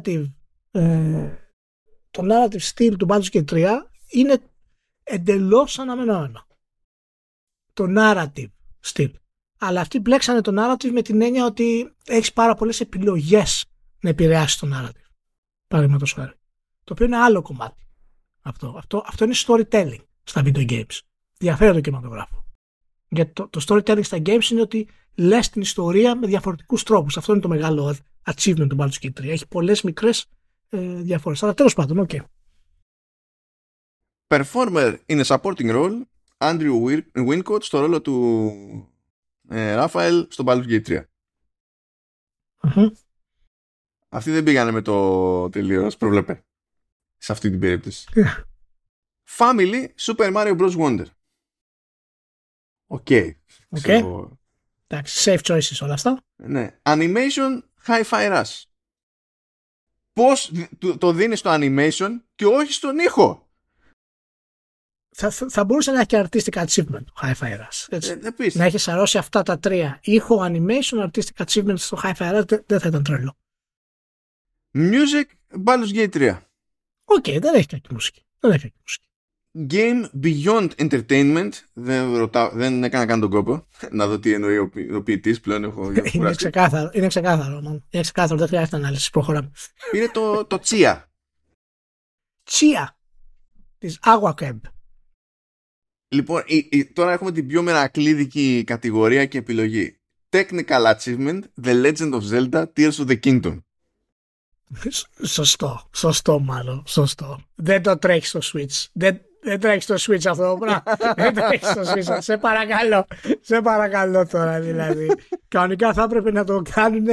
narrative style του Baldur's Gate 3 είναι εντελώς αναμενόμενο. Το narrative style. Αλλά αυτοί μπλέξανε το narrative με την έννοια ότι έχεις πάρα πολλές επιλογές να επηρεάσεις το narrative. Παραδείγματος χάρη. Το οποίο είναι άλλο κομμάτι. Αυτό είναι storytelling στα video games. Διαφέρει το κινηματογράφο. Γιατί το storytelling στα games είναι ότι λες την ιστορία με διαφορετικούς τρόπους. Αυτό είναι το μεγάλο achievement του Baldur's Gate 3. Έχει πολλές μικρές διαφορές. Αλλά τέλος πάντων, ok.
Performer in a supporting role, Andrew Wincott στο ρόλο του Raphael στο Baldur's Gate 3.
Mm-hmm.
Αυτοί δεν πήγανε με το τελείως προβλέπε σε αυτή την περίπτωση.
Yeah.
Family Super Mario Bros. Wonder. Οκ.
Εντάξει, safe choices όλα αυτά.
Ναι. Animation Hi-Fi Rush. Πώς το δίνεις στο animation και όχι στον ήχο?
Θα μπορούσε να έχει και artistic achievement το Hi-Fi Rush.
Επίσης.
Να έχει σαρώσει αυτά τα τρία. Ήχο, animation, artistic achievement στο Hi-Fi Rush δεν θα ήταν τρελό.
Music Baldur's Gate 3.
Οκ, δεν έχει κακή μουσική.
Game Beyond Entertainment. Δεν έκανα καν τον κόπο να δω τι εννοεί ο ποιητής. Πλέον έχω
είναι ξεκάθαρο. Είναι ξεκάθαρο, δεν χρειάζεται ανάλυση. Προχωράμε.
Είναι το Chia.
Chia της Awakeb.
Λοιπόν, τώρα έχουμε την πιο μερακλείδικη κατηγορία και επιλογή. Technical Achievement, The Legend of Zelda, Tears of the Kingdom.
Σωστό μάλλον. Δεν το τρέχει στο Switch. Δεν τρέχει στο Switch αυτό το πράγμα. Δεν τρέχει στο Switch. Σε παρακαλώ τώρα δηλαδή. Κανονικά θα έπρεπε να το κάνουν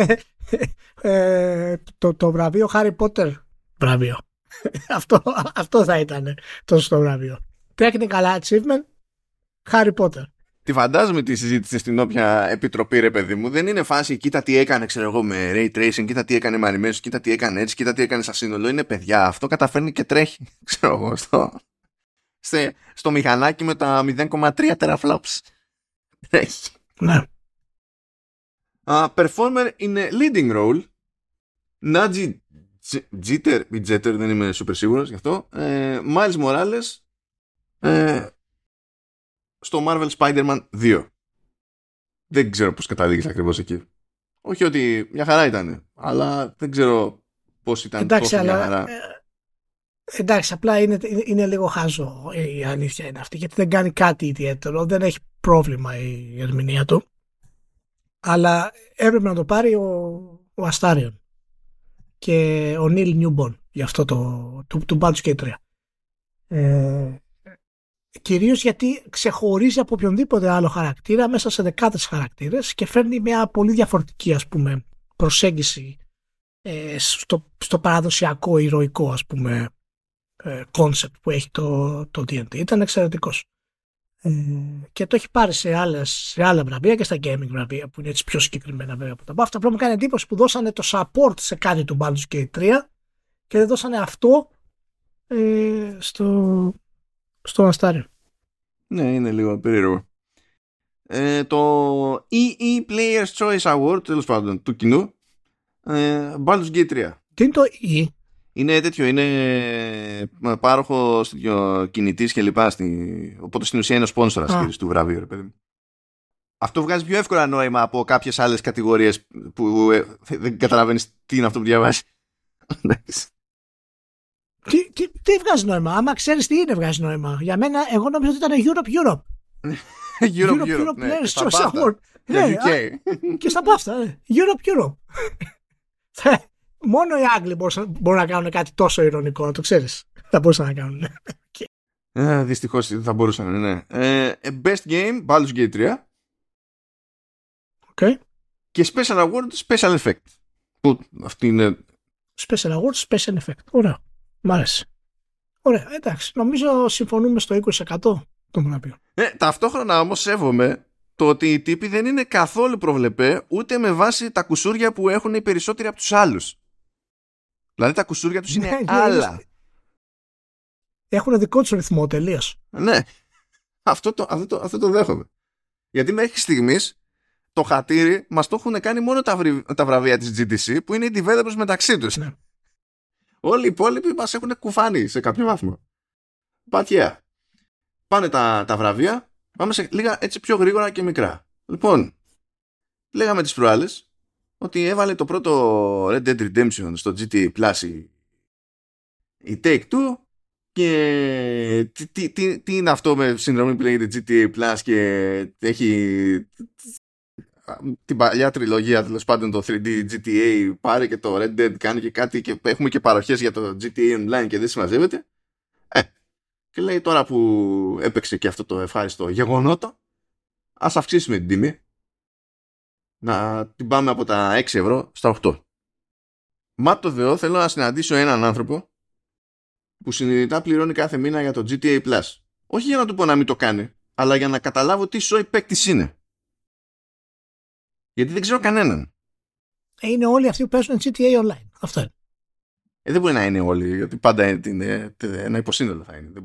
το βραβείο Harry Potter βραβείο. Αυτό θα ήταν το σωστό βραβείο. Technical Achievement Harry Potter.
Τη φαντάζομαι τη συζήτηση στην όποια επιτροπή, ρε παιδί μου. Δεν είναι φάση κοίτα τι έκανε, ξέρω εγώ, με Ray Tracing, κοίτα τι έκανε με animation, κοίτα τι έκανε έτσι, κοίτα τι έκανε σαν σύνολο. Είναι παιδιά. Αυτό καταφέρνει και τρέχει, ξέρω εγώ, στο μηχανάκι με τα 0,3 teraflops. Τρέχει.
Ναι.
Performer in a leading role. Nadji Jeter, δεν είμαι super σίγουρος γι' αυτό. Miles Morales στο Marvel Spider-Man 2. Δεν ξέρω πώς καταλήγεις ακριβώς εκεί. Όχι ότι μια χαρά ήταν, αλλά δεν ξέρω πώς ήταν.
Εντάξει,
τόσο
αλλά
μια χαρά.
Εντάξει, απλά είναι λίγο χάζο, η αλήθεια είναι αυτή, γιατί δεν κάνει κάτι ιδιαίτερο, δεν έχει πρόβλημα η ερμηνεία του, αλλά έπρεπε να το πάρει ο Αστάριον και ο Νίλ Νιούμπον για αυτό του Baldur's Gate 3. Κυρίως γιατί ξεχωρίζει από οποιονδήποτε άλλο χαρακτήρα μέσα σε δεκάδες χαρακτήρες και φέρνει μια πολύ διαφορετική, ας πούμε, προσέγγιση στο παραδοσιακό ηρωικό, ας πούμε, concept που έχει το D&D. Ήταν εξαιρετικός. Και το έχει πάρει σε άλλα βραβεία και στα gaming βραβεία που είναι έτσι πιο συγκεκριμένα βέβαια από τα αυτά. Απλά μου κάνει εντύπωση που δώσανε το support σε κάτι του Baldur's Gate 3 και δεν δώσανε αυτό στο Αστάριο.
Ναι, είναι λίγο περίεργο. Το EE Players Choice Award, τέλος πάντων, του κοινού, Baldur's Gate 3.
Τι είναι το E?
Είναι τέτοιο, είναι πάροχος κινητής και λοιπά, οπότε στην ουσία είναι ο σπόνσορας του βραβείου, ρε παιδί μου. Αυτό βγάζει πιο εύκολα νόημα από κάποιες άλλες κατηγορίες που δεν καταλαβαίνεις τι είναι αυτό που διαβάζει.
Τι βγάζει νόημα? Άμα ξέρεις τι είναι, βγάζει νόημα. Για μένα, εγώ νόμιζα ότι ήταν Europe.
Europe, ναι.
Players Choice Award.
Για UK.
Και στα παύστα. Europe. Μόνο οι Άγγλοι μπορούν να κάνουν κάτι τόσο ειρωνικό, να το ξέρεις. Θα μπορούσαν να κάνουν.
Δυστυχώς θα μπορούσαν, ναι. Best Game, Baldur's Gate 3.
Okay.
Και Special Award, Special Effect. Που αυτή είναι...
Special Award, Special Effect. Ωραία. Μ' άρεσε. Ωραία, εντάξει. Νομίζω συμφωνούμε στο 20% των μοναπείων.
Ταυτόχρονα όμως σέβομαι το ότι οι τύποι δεν είναι καθόλου προβλεπέ ούτε με βάση τα κουσούρια που έχουν οι περισσότεροι από τους άλλους. Δηλαδή τα κουσούρια τους είναι άλλα.
Έχουν δικό τους ρυθμό τελείως.
Ναι. Αυτό το δέχομαι. Γιατί μέχρι στιγμής το χατήρι μας το έχουν κάνει μόνο τα βραβεία της GDC που είναι οι developers μεταξύ τους.
Ναι.
Όλοι οι υπόλοιποι μας έχουν κουφάνει σε κάποιο βάθμο. But yeah. Πάνε τα βραβεία. Πάμε σε λίγα έτσι πιο γρήγορα και μικρά. Λοιπόν, λέγαμε τις προάλλες ότι έβαλε το πρώτο Red Dead Redemption στο GTA Plus η Take-Two και τι είναι αυτό με συνδρομή που λέγεται GTA Plus και έχει την παλιά τριλογία, τέλος πάντων το 3D GTA, πάρε και το Red Dead, κάνει και κάτι και έχουμε και παροχές για το GTA Online και δεν συμμαζεύεται. Και λέει τώρα που έπαιξε και αυτό το ευχάριστο γεγονότο, ας αυξήσουμε την τιμή να την πάμε από τα 6 ευρώ στα 8. Μα το Θεό, θέλω να συναντήσω έναν άνθρωπο που συνειδητά πληρώνει κάθε μήνα για το GTA Plus. Όχι για να του πω να μην το κάνει, αλλά για να καταλάβω τι σόι παίκτης είναι. Γιατί δεν ξέρω κανέναν.
Είναι όλοι αυτοί που παίζουν GTA Online. Αυτό είναι.
Δεν μπορεί να είναι όλοι, γιατί πάντα ένα υποσύνολο θα είναι.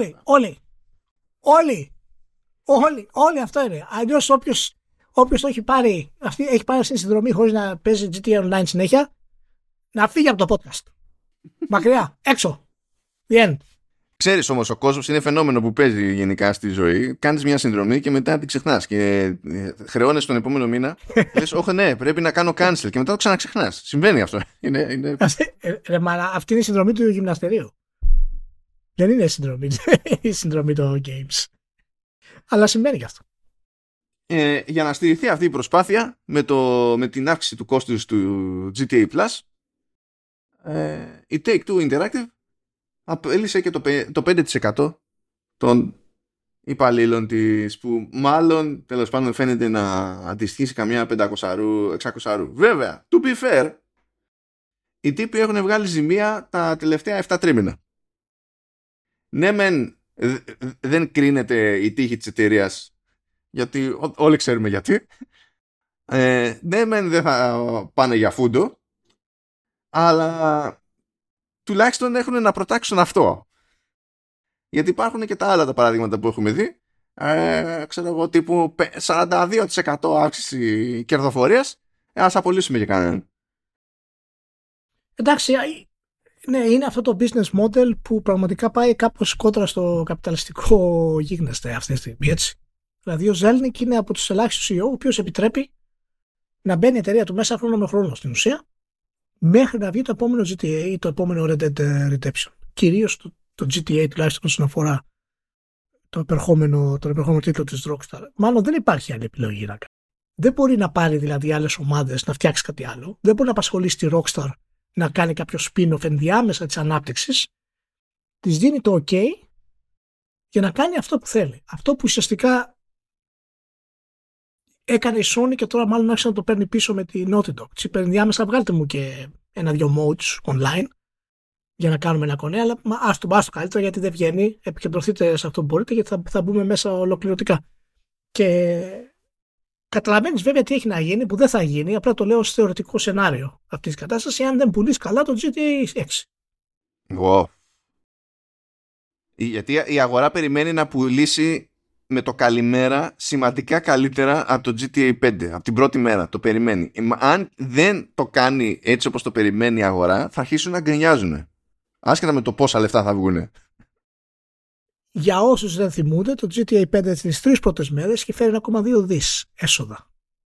Όλοι αυτό είναι. Αλλιώς όποιος το έχει πάρει, έχει πάρει αυτή τη συνδρομή χωρίς να παίζει GTA Online συνέχεια, να φύγει από το podcast. Μακριά, έξω. The end.
Ξέρεις όμως, ο κόσμος είναι φαινόμενο που παίζει γενικά στη ζωή. Κάνεις μια συνδρομή και μετά την ξεχνάς. Και χρεώνεσαι τον επόμενο μήνα. Λες, όχι, ναι, πρέπει να κάνω cancel. Και μετά το ξαναξεχνάς. Συμβαίνει αυτό.
Μα αυτή είναι η συνδρομή του γυμναστερίου. Δεν είναι η συνδρομή των games. Αλλά συμβαίνει γι' αυτό.
Για να στηριχθεί αυτή η προσπάθεια με την αύξηση του κόστους του GTA Plus, η Take-Two Interactive απέλυσε και το 5% των υπαλλήλων της, που μάλλον τέλος πάντων φαίνεται να αντιστοιχεί καμιά 500-600. Βέβαια, to be fair, οι τύποι έχουν βγάλει ζημία τα τελευταία 7 τρίμηνα. Ναι μεν δεν κρίνεται η τύχη της εταιρείας, γιατί όλοι ξέρουμε γιατί. Ναι μεν δεν θα πάνε για φούντο, αλλά τουλάχιστον έχουν να προτάξουν αυτό. Γιατί υπάρχουν και τα άλλα τα παραδείγματα που έχουμε δει. Ξέρω εγώ, τύπου 42% αύξηση κερδοφορίας. Ας απολύσουμε για κανέναν.
Εντάξει, ναι, είναι αυτό το business model που πραγματικά πάει κάπως κόντρα στο καπιταλιστικό γίγνεσθε αυτή τη στιγμή, έτσι. Δηλαδή ο Zelnick είναι από τους ελάχιστους CEO ο οποίος επιτρέπει να μπαίνει η εταιρεία του μέσα χρόνο με χρόνο στην ουσία, μέχρι να βγει το επόμενο GTA ή το επόμενο Red Dead Redemption. Κυρίως το GTA τουλάχιστον όσον αφορά τον επερχόμενο τίτλο της Rockstar. Μάλλον δεν υπάρχει άλλη επιλογή να κάνει. Δεν μπορεί να πάρει δηλαδή άλλες ομάδες να φτιάξει κάτι άλλο. Δεν μπορεί να απασχολήσει τη Rockstar να κάνει κάποιο spin-off ενδιάμεσα της ανάπτυξης. Της δίνει το OK για να κάνει αυτό που θέλει. Αυτό που ουσιαστικά έκανε η Sony και τώρα μάλλον άρχισε να το παίρνει πίσω με τη Naughty Dog. Της είπε ενδιάμεσα βγάλτε μου και 1-2 modes online για να κάνουμε ένα κονέ, αλλά ας το καλύτερα γιατί δεν βγαίνει. Επικεντρωθείτε σε αυτό που μπορείτε γιατί θα μπούμε μέσα ολοκληρωτικά. Και καταλαβαίνεις βέβαια τι έχει να γίνει, που δεν θα γίνει. Απλά το λέω ως θεωρητικό σενάριο αυτή τη κατάσταση, αν δεν πουλήσει καλά το GTA 6.
Wow. Γιατί η αγορά περιμένει να πουλήσει με το καλημέρα σημαντικά καλύτερα από το GTA 5. Από την πρώτη μέρα το περιμένει. Αν δεν το κάνει έτσι όπως το περιμένει η αγορά, θα αρχίσουν να γκρινιάζουν. Άσχετα με το πόσα λεφτά θα βγουν.
Για όσους δεν θυμούνται, το GTA 5 στις 3 πρώτες μέρες έχει φέρει 1,2 δις έσοδα.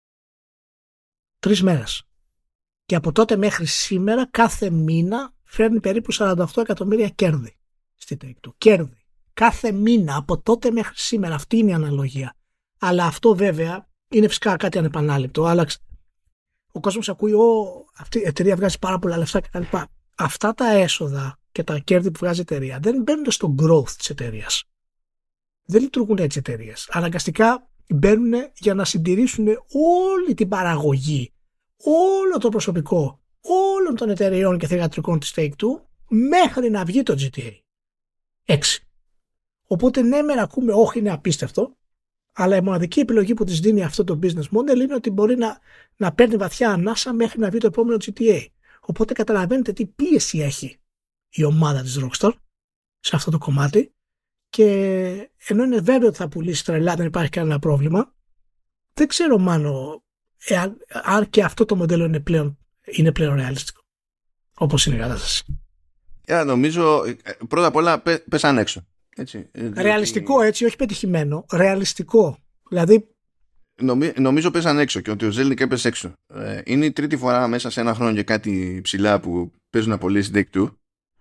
3 μέρες. Και από τότε μέχρι σήμερα κάθε μήνα φέρνει περίπου 48 εκατομμύρια κέρδη στη Take-Two. Κέρδη. Κάθε μήνα από τότε μέχρι σήμερα. Αυτή είναι η αναλογία. Αλλά αυτό βέβαια είναι φυσικά κάτι ανεπανάληπτο. Άλλαξε. Ο κόσμος ακούει αυτή η εταιρεία βγάζει πάρα πολλά λεφτά κτλ. Αυτά τα έσοδα και τα κέρδη που βγάζει η εταιρεία δεν μπαίνουν στο growth της εταιρείας. Δεν λειτουργούν έτσι εταιρείες. Αναγκαστικά μπαίνουν για να συντηρήσουν όλη την παραγωγή, όλο το προσωπικό όλων των εταιρεών και θηγατρικών της Take-Two μέχρι να βγει το GTA. 6. Οπότε ναι, μεν ακούμε, όχι, είναι απίστευτο, αλλά η μοναδική επιλογή που της δίνει αυτό το business model είναι ότι μπορεί να παίρνει βαθιά ανάσα μέχρι να βγει το επόμενο GTA. Οπότε καταλαβαίνετε τι πίεση έχει η ομάδα της Rockstar σε αυτό το κομμάτι, και ενώ είναι βέβαιο ότι θα πουλήσει τρελά, δεν υπάρχει κανένα πρόβλημα, δεν ξέρω μάλλον αν και αυτό το μοντέλο είναι πλέον ρεαλιστικό, όπως είναι η κατάσταση.
Νομίζω πρώτα απ' όλα πέσαν έξω. Έτσι,
ρεαλιστικό, έτσι, όχι πετυχημένο. Ρεαλιστικό. Δηλαδή.
Νομίζω πέσαν έξω, και ότι ο Zelnik έπεσε έξω. Είναι η τρίτη φορά μέσα σε ένα χρόνο και κάτι ψηλά που παίζουν να πωλήσει Take-Two.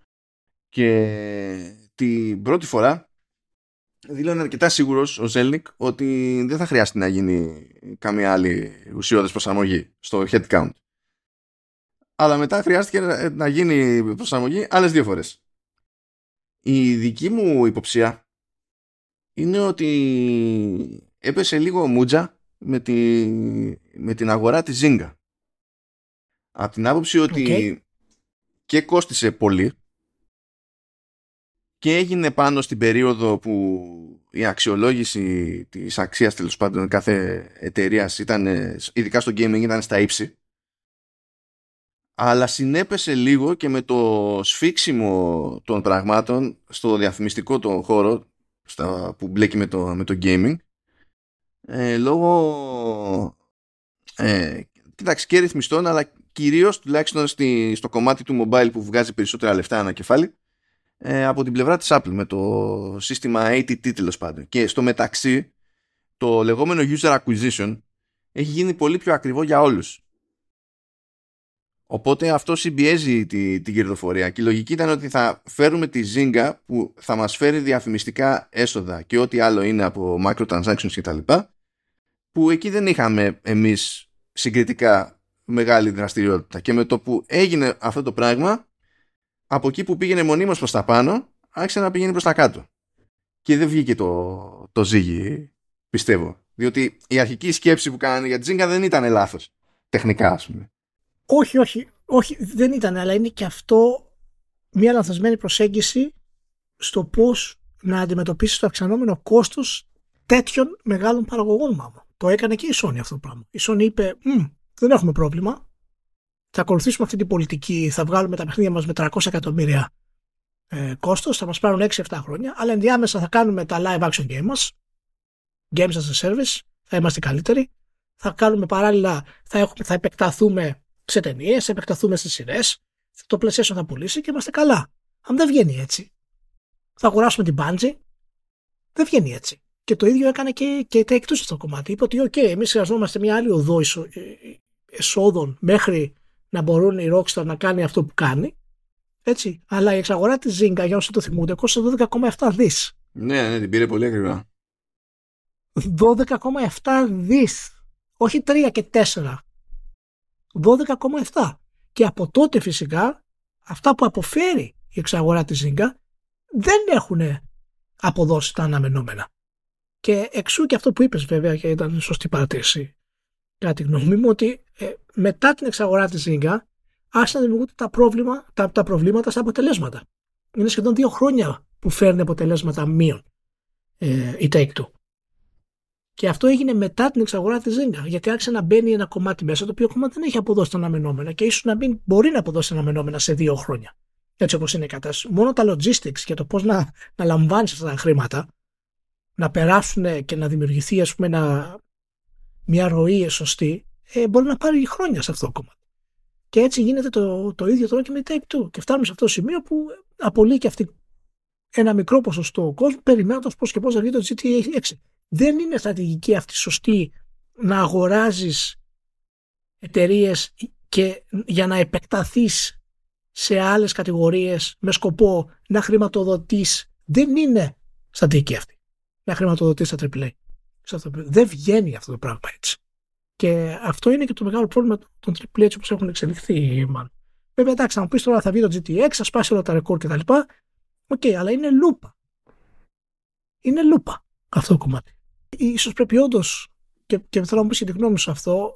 Και την πρώτη φορά δήλωνε αρκετά σίγουρος ο Zelnik ότι δεν θα χρειάζεται να γίνει καμία άλλη ουσιώδης προσαρμογή στο head count. Αλλά μετά χρειάστηκε να γίνει προσαρμογή άλλες 2 φορές. Η δική μου υποψία είναι ότι έπεσε λίγο μούτζα με την αγορά της Zynga. Από την άποψη ότι και κόστισε πολύ και έγινε πάνω στην περίοδο που η αξιολόγηση της αξίας, τέλος πάντων, κάθε εταιρείας ήταν, ειδικά στο gaming, ήταν στα ύψη. Αλλά συνέπεσε λίγο και με το σφίξιμο των πραγμάτων στο διαφημιστικό το χώρο που μπλέκει με το gaming, λόγω κοιτάξτε, και ρυθμιστών, αλλά κυρίως τουλάχιστον στο κομμάτι του mobile που βγάζει περισσότερα λεφτά ανά κεφάλι, από την πλευρά της Apple με το σύστημα ATT, τέλος πάντων. Και στο μεταξύ το λεγόμενο user acquisition έχει γίνει πολύ πιο ακριβό για όλους. Οπότε αυτό συμπιέζει την κερδοφορία, και η λογική ήταν ότι θα φέρουμε τη Zynga που θα μας φέρει διαφημιστικά έσοδα και ό,τι άλλο είναι από microtransactions κτλ, που εκεί δεν είχαμε εμείς συγκριτικά μεγάλη δραστηριότητα, και με το που έγινε αυτό το πράγμα, από εκεί που πήγαινε μονίμως προς τα πάνω άρχισε να πηγαίνει προς τα κάτω, και δεν βγήκε το ζύγι, πιστεύω, διότι η αρχική σκέψη που κάνανε για τη Zynga δεν ήταν λάθος τεχνικά, ας πούμε.
Όχι, δεν ήταν, αλλά είναι και αυτό μια λανθασμένη προσέγγιση στο πώς να αντιμετωπίσεις το αυξανόμενο κόστος τέτοιων μεγάλων παραγωγών, μάλλον. Το έκανε και η Sony αυτό το πράγμα. Η Sony είπε, δεν έχουμε πρόβλημα, θα ακολουθήσουμε αυτή την πολιτική, θα βγάλουμε τα παιχνίδια μας με 300 εκατομμύρια κόστος, θα μας πάρουν 6-7 χρόνια, αλλά ενδιάμεσα θα κάνουμε τα live action game μας, games as a service, θα είμαστε καλύτεροι, θα κάνουμε παράλληλα, θα επεκταθούμε σε ταινίες, θα επεκταθούμε σε σειρές, το PlayStation θα πουλήσει και είμαστε καλά. Αν δεν βγαίνει έτσι, θα αγοράσουμε την Bungie, δεν βγαίνει έτσι. Και το ίδιο έκανε και Take-Two σε αυτό το κομμάτι. Είπε ότι εμείς χρειαζόμαστε μια άλλη οδό εσόδων μέχρι να μπορούν η Rockstar να κάνει αυτό που κάνει. Έτσι. Αλλά η εξαγορά της Zynga, για όσοι το θυμούνται, κόστησε 12,7 δις.
Ναι, την πήρε πολύ ακριβά.
12,7 δις. Όχι 3 και 4. 12,7. Και από τότε φυσικά αυτά που αποφέρει η εξαγορά της Zynga δεν έχουν αποδώσει τα αναμενόμενα. Και εξού και αυτό που είπες, βέβαια, και ήταν σωστή παρατήρηση κατά τη γνώμη μου, ότι μετά την εξαγορά της Zynga άρχισαν να δημιουργούνται τα προβλήματα στα αποτελέσματα. Είναι σχεδόν 2 χρόνια που φέρνει αποτελέσματα μείον η Take-Two. Και αυτό έγινε μετά την εξαγορά της Zynga, γιατί άρχισε να μπαίνει ένα κομμάτι μέσα, το οποίο κομμάτι δεν έχει αποδώσει τα αναμενόμενα και ίσως να μην μπορεί να αποδώσει τα αναμενόμενα σε 2 χρόνια. Έτσι όπως είναι η κατάσταση. Μόνο τα logistics και το πώς να λαμβάνεις αυτά τα χρήματα, να περάσουν και να δημιουργηθεί, ας πούμε, μια ροή σωστή, μπορεί να πάρει χρόνια σε αυτό το κομμάτι. Και έτσι γίνεται το ίδιο τώρα και με Take-Two. Και φτάνουμε σε αυτό το σημείο που απολύει και αυτή ένα μικρό ποσοστό κόσμου, περιμένοντας πώς και πώς θα βγει το GTA 6. Δεν είναι στρατηγική αυτή σωστή να αγοράζεις εταιρείες και για να επεκταθείς σε άλλες κατηγορίες με σκοπό να χρηματοδοτείς. Δεν είναι στρατηγική αυτή να χρηματοδοτείς τα AAA. Δεν βγαίνει αυτό το πράγμα έτσι. Και αυτό είναι και το μεγάλο πρόβλημα των AAA έτσι όπως έχουν εξελιχθεί. Βέβαια, εντάξει, θα μου πεις τώρα θα βγει το GTX, θα σπάσει όλα τα ρεκόρ κτλ. Οκ, αλλά είναι λούπα. Είναι λούπα αυτό το κομμάτι. Ίσως πρέπει όντως, και θέλω να μου πεις και τη γνώμη σου αυτό,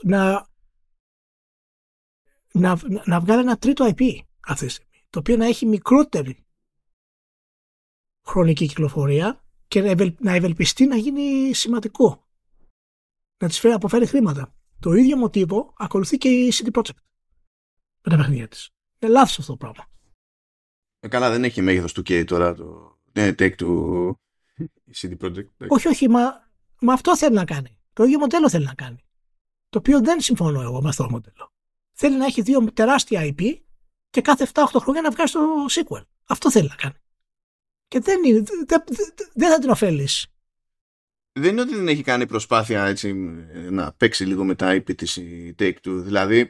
να βγάλει ένα τρίτο IP αυτή τη στιγμή, το οποίο να έχει μικρότερη χρονική κυκλοφορία και να ευελπιστεί να γίνει σημαντικό. Να της αποφέρει χρήματα. Το ίδιο μοτίβο ακολουθεί και η CD Projekt με τα παιχνίδια της. Είναι λάθος αυτό το πράγμα.
Καλά, δεν έχει μέγεθος του K τώρα το take του CD Projekt.
Όχι, μα αυτό θέλει να κάνει. Το ίδιο μοντέλο θέλει να κάνει. Το οποίο δεν συμφωνώ εγώ με αυτό το μοντέλο. Θέλει να έχει 2 τεράστια IP και κάθε 7-8 χρόνια να βγάζει το sequel. Αυτό θέλει να κάνει. Και δεν θα την ωφελήσει.
Δεν είναι ότι δεν έχει κάνει προσπάθεια έτσι, να παίξει λίγο με τα IP της η Take-Two. Δηλαδή,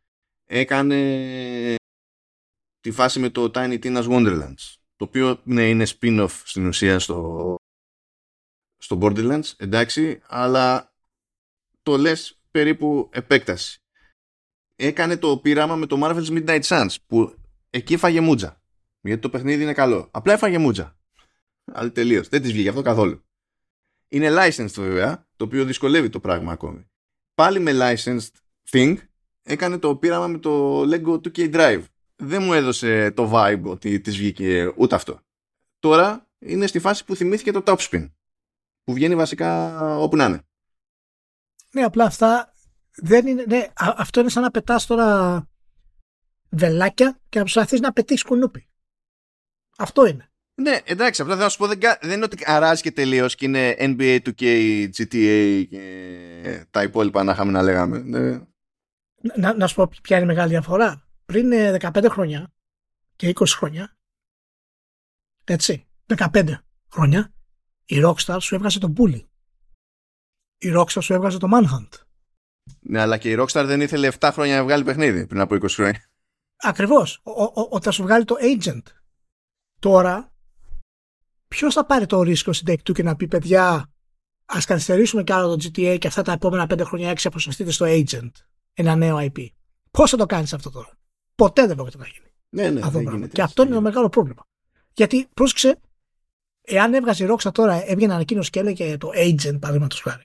έκανε τη φάση με το Tiny Tina's Wonderlands, το οποίο ναι, είναι spin-off στην ουσία στο Borderlands, εντάξει, αλλά το λες περίπου επέκταση. Έκανε το πείραμα με το Marvel's Midnight Suns, που εκεί έφαγε μούτζα. Γιατί το παιχνίδι είναι καλό. Απλά έφαγε μούτζα. Αλλά τελείως. Δεν της βγήκε αυτό καθόλου. Είναι licensed βέβαια, το οποίο δυσκολεύει το πράγμα ακόμη. Πάλι με licensed thing έκανε το πείραμα με το Lego 2K Drive. Δεν μου έδωσε το vibe ότι της βγήκε ούτε αυτό. Τώρα είναι στη φάση που θυμήθηκε το Topspin, που βγαίνει βασικά όπου να είναι.
Ναι, απλά αυτά δεν είναι. Ναι, αυτό είναι σαν να πετάς τώρα βελάκια και να προσπαθείς να πετύχεις κουνούπι. Αυτό είναι.
Ναι, εντάξει, απλά θα σου πω δεν είναι ότι αράζει και τελείως και είναι NBA 2K, GTA και τα υπόλοιπα να είχαμε να λέγαμε. Ναι.
Να σου πω ποια είναι η μεγάλη διαφορά. Πριν 15 χρόνια και 20 χρόνια, έτσι, 15 χρόνια, η Rockstar σου έβγαζε το Bully. Η Rockstar σου έβγαζε το Manhunt.
Ναι, αλλά και η Rockstar δεν ήθελε 7 χρόνια να βγάλει παιχνίδι πριν από 20 χρόνια.
Ακριβώς. Όταν σου βγάλει το Agent. Τώρα, ποιος θα πάρει το ρίσκο στην Take-Two και να πει, παιδιά, ας καθυστερήσουμε κι άλλο το GTA και αυτά τα επόμενα 5 χρόνια 6 αποσπαστείτε στο Agent, ένα νέο IP. Πώς θα το κάνεις αυτό τώρα? Ποτέ δεν πρόκειται να γίνει.
Ναι, δεν γίνεται.
Και αυτό είναι το μεγάλο πρόβλημα. Γιατί, πρόσεξε, εάν έβγαζε η Rockstar τώρα, έβγαινε ανακοίνωση και έλεγε το Agent, παραδείγματος χάρη,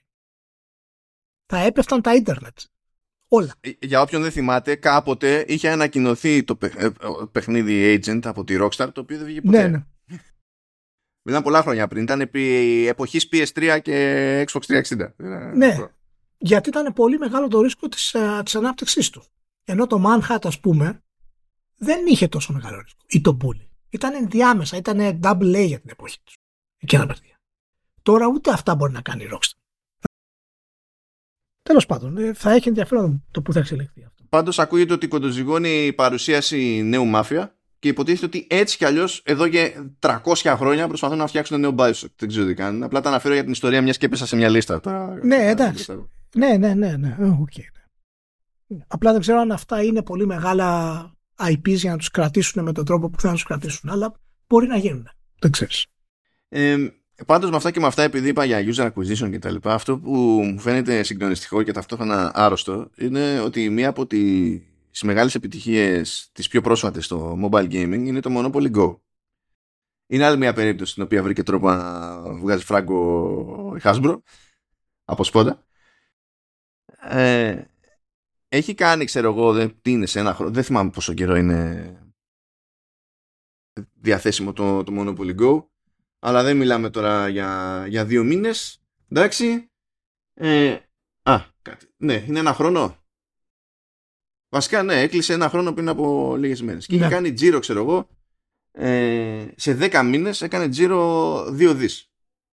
θα έπεφταν τα ίντερνετ. Όλα.
Για όποιον δεν θυμάται, κάποτε είχε ανακοινωθεί το παιχνίδι Agent από τη Rockstar, το οποίο δεν βγήκε ποτέ.
Ναι.
Ήταν πολλά χρόνια πριν. Ήταν επί εποχής PS3 και Xbox 360.
Ναι. Γιατί ήταν πολύ μεγάλο το ρίσκο της ανάπτυξής του. Ενώ το Manhunt, ας πούμε, δεν είχε τόσο μεγάλο ρίσκο. Ή το Bully. Ήταν ενδιάμεσα. Ήταν double A για την εποχή του. Εκείνα παιδιά. Τώρα ούτε αυτά μπορεί να κάνει η Rockstar. Τέλος πάντων, θα έχει ενδιαφέρον το που θα εξελιχθεί αυτό.
Πάντως ακούγεται ότι κοντοζυγώνει η παρουσίαση νέου μάφια και υποτίθεται ότι έτσι κι αλλιώς εδώ και 300 χρόνια προσπαθούν να φτιάξουν νέο Bioshock. Δεν ξέρω τι κάνουν. Απλά τα αναφέρω για την ιστορία, μιας και έπεσα σε μια λίστα.
Ναι, εντάξει. Ναι. Okay. Απλά δεν ξέρω αν αυτά είναι πολύ μεγάλα IPs για να τους κρατήσουν με τον τρόπο που θα τους κρατήσουν. Αλλά μπορεί να γίνουν. Δεν ξέρεις.
Πάντως με αυτά και με αυτά, επειδή είπα για user acquisition και τα λοιπά, αυτό που μου φαίνεται συγκλονιστικό και ταυτόχρονα άρρωστο είναι ότι μία από τις μεγάλες επιτυχίες τις πιο πρόσφατες στο mobile gaming είναι το Monopoly Go. Είναι άλλη μια περίπτωση στην οποία βρήκε τρόπο να βγάζει φράγκο η Hasbro από σπόντα. Έχει κάνει, ξέρω εγώ, τι είναι σε ένα χρόνο, δεν θυμάμαι πόσο καιρό είναι διαθέσιμο το Monopoly Go. Αλλά δεν μιλάμε τώρα για 2 μήνες. Εντάξει. Ναι, είναι 1 χρόνο. Βασικά, ναι, έκλεισε 1 χρόνο πριν από λίγες μέρες. Και είχε κάνει τζίρο, ξέρω εγώ, σε 10 μήνες έκανε τζίρο 2 δις.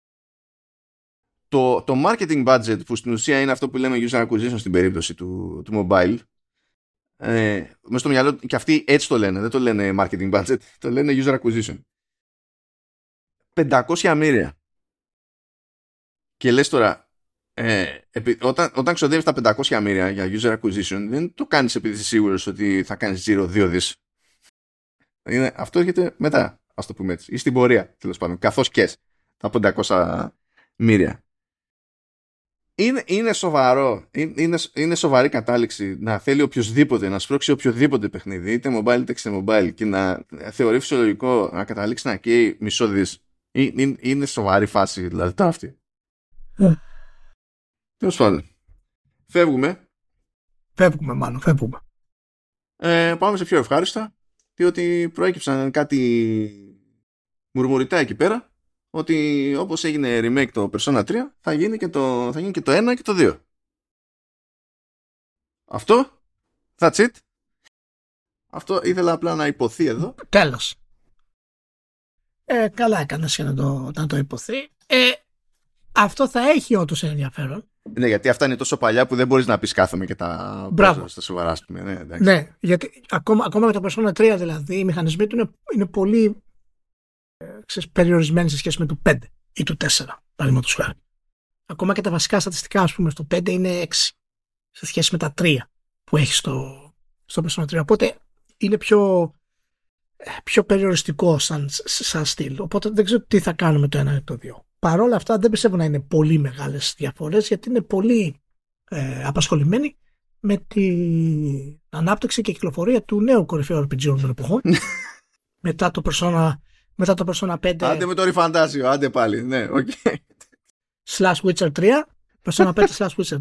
Το marketing budget, που στην ουσία είναι αυτό που λέμε user acquisition στην περίπτωση του mobile, μες στο μυαλό, και αυτοί έτσι το λένε, δεν το λένε marketing budget, το λένε user acquisition. 500 μοίρια. Και λες τώρα, όταν ξοδεύεις τα 500 μοίρια για user acquisition, δεν το κάνεις επειδή είσαι σίγουρος ότι θα κάνεις 2 δις. Αυτό έρχεται μετά, ας το πούμε έτσι, ή στην πορεία, τέλος πάντων, καθώς και τα 500 μοίρια. Είναι σοβαρό, είναι σοβαρή κατάληξη να θέλει οποιοδήποτε να σπρώξει οποιοδήποτε παιχνίδι, είτε mobile είτε mobile, και να θεωρεί φυσιολογικό να καταλήξει να καίει μισό δις. Είναι σοβαρή φάση, δηλαδή, τώρα αυτή. Τέλος πάντων. Φεύγουμε,
μάλλον, φεύγουμε.
Πάμε σε πιο ευχάριστα, διότι προέκυψαν κάτι μουρμουριτά εκεί πέρα ότι όπως έγινε remake το Persona 3 θα γίνει και το 1 και το 2. Αυτό, that's it. Αυτό ήθελα απλά να υποθεί εδώ.
Τέλος. Καλά έκανες για να το υποθεί. Αυτό θα έχει όντως ενδιαφέρον.
Ναι, γιατί αυτά είναι τόσο παλιά που δεν μπορείς να πεις κάθομαι και τα
μπράβο
στα σοβαρά, ας πούμε.
Ναι, γιατί ακόμα με το Persona 3 δηλαδή οι μηχανισμοί του είναι πολύ περιορισμένοι σε σχέση με το 5 ή το 4, παραδείγματος χάρη. Ακόμα και τα βασικά στατιστικά, ας πούμε, στο 5 είναι 6 σε σχέση με τα 3 που έχει στο Persona 3. Οπότε είναι πιο περιοριστικό σαν στυλ. Οπότε δεν ξέρω τι θα κάνουμε το 1 ή το 2. Παρ' όλα αυτά δεν πιστεύω να είναι πολύ μεγάλες διαφορές, γιατί είναι πολύ απασχολημένοι με την ανάπτυξη και κυκλοφορία του νέου κορυφαίου RPG των εποχών. μετά το Persona 5.
Άντε με το Refantazio, άντε πάλι. Ναι, okay.
/Witcher 3. Persona 5 /Witcher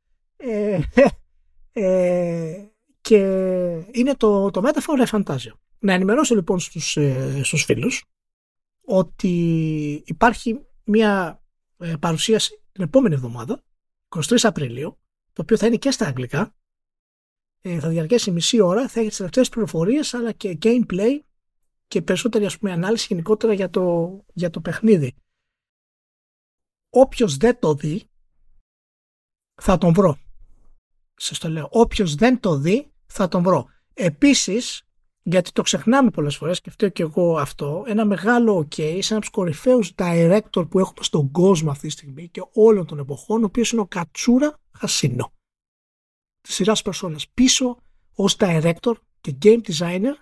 3. Και είναι το Metaphor Refantazio. Να ενημερώσω λοιπόν στους φίλους ότι υπάρχει μια παρουσίαση την επόμενη εβδομάδα, 23 Απριλίου, το οποίο θα είναι και στα αγγλικά. Θα διαρκέσει μισή ώρα, θα έχει τις τελευταίες πληροφορίες αλλά και gameplay και περισσότερη, ας πούμε, ανάλυση γενικότερα για το παιχνίδι. Όποιος δεν το δει θα τον βρω. Σας το λέω. Όποιος δεν το δει θα τον βρω. Επίσης, γιατί το ξεχνάμε πολλές φορές και φταίω και εγώ αυτό, ένα μεγάλο σε ένα από τους κορυφαίους director που έχουμε στον κόσμο αυτή τη στιγμή και όλων των εποχών, ο οποίος είναι ο Κατσούρα Χασίνο της σειράς Persona, πίσω ως director και game designer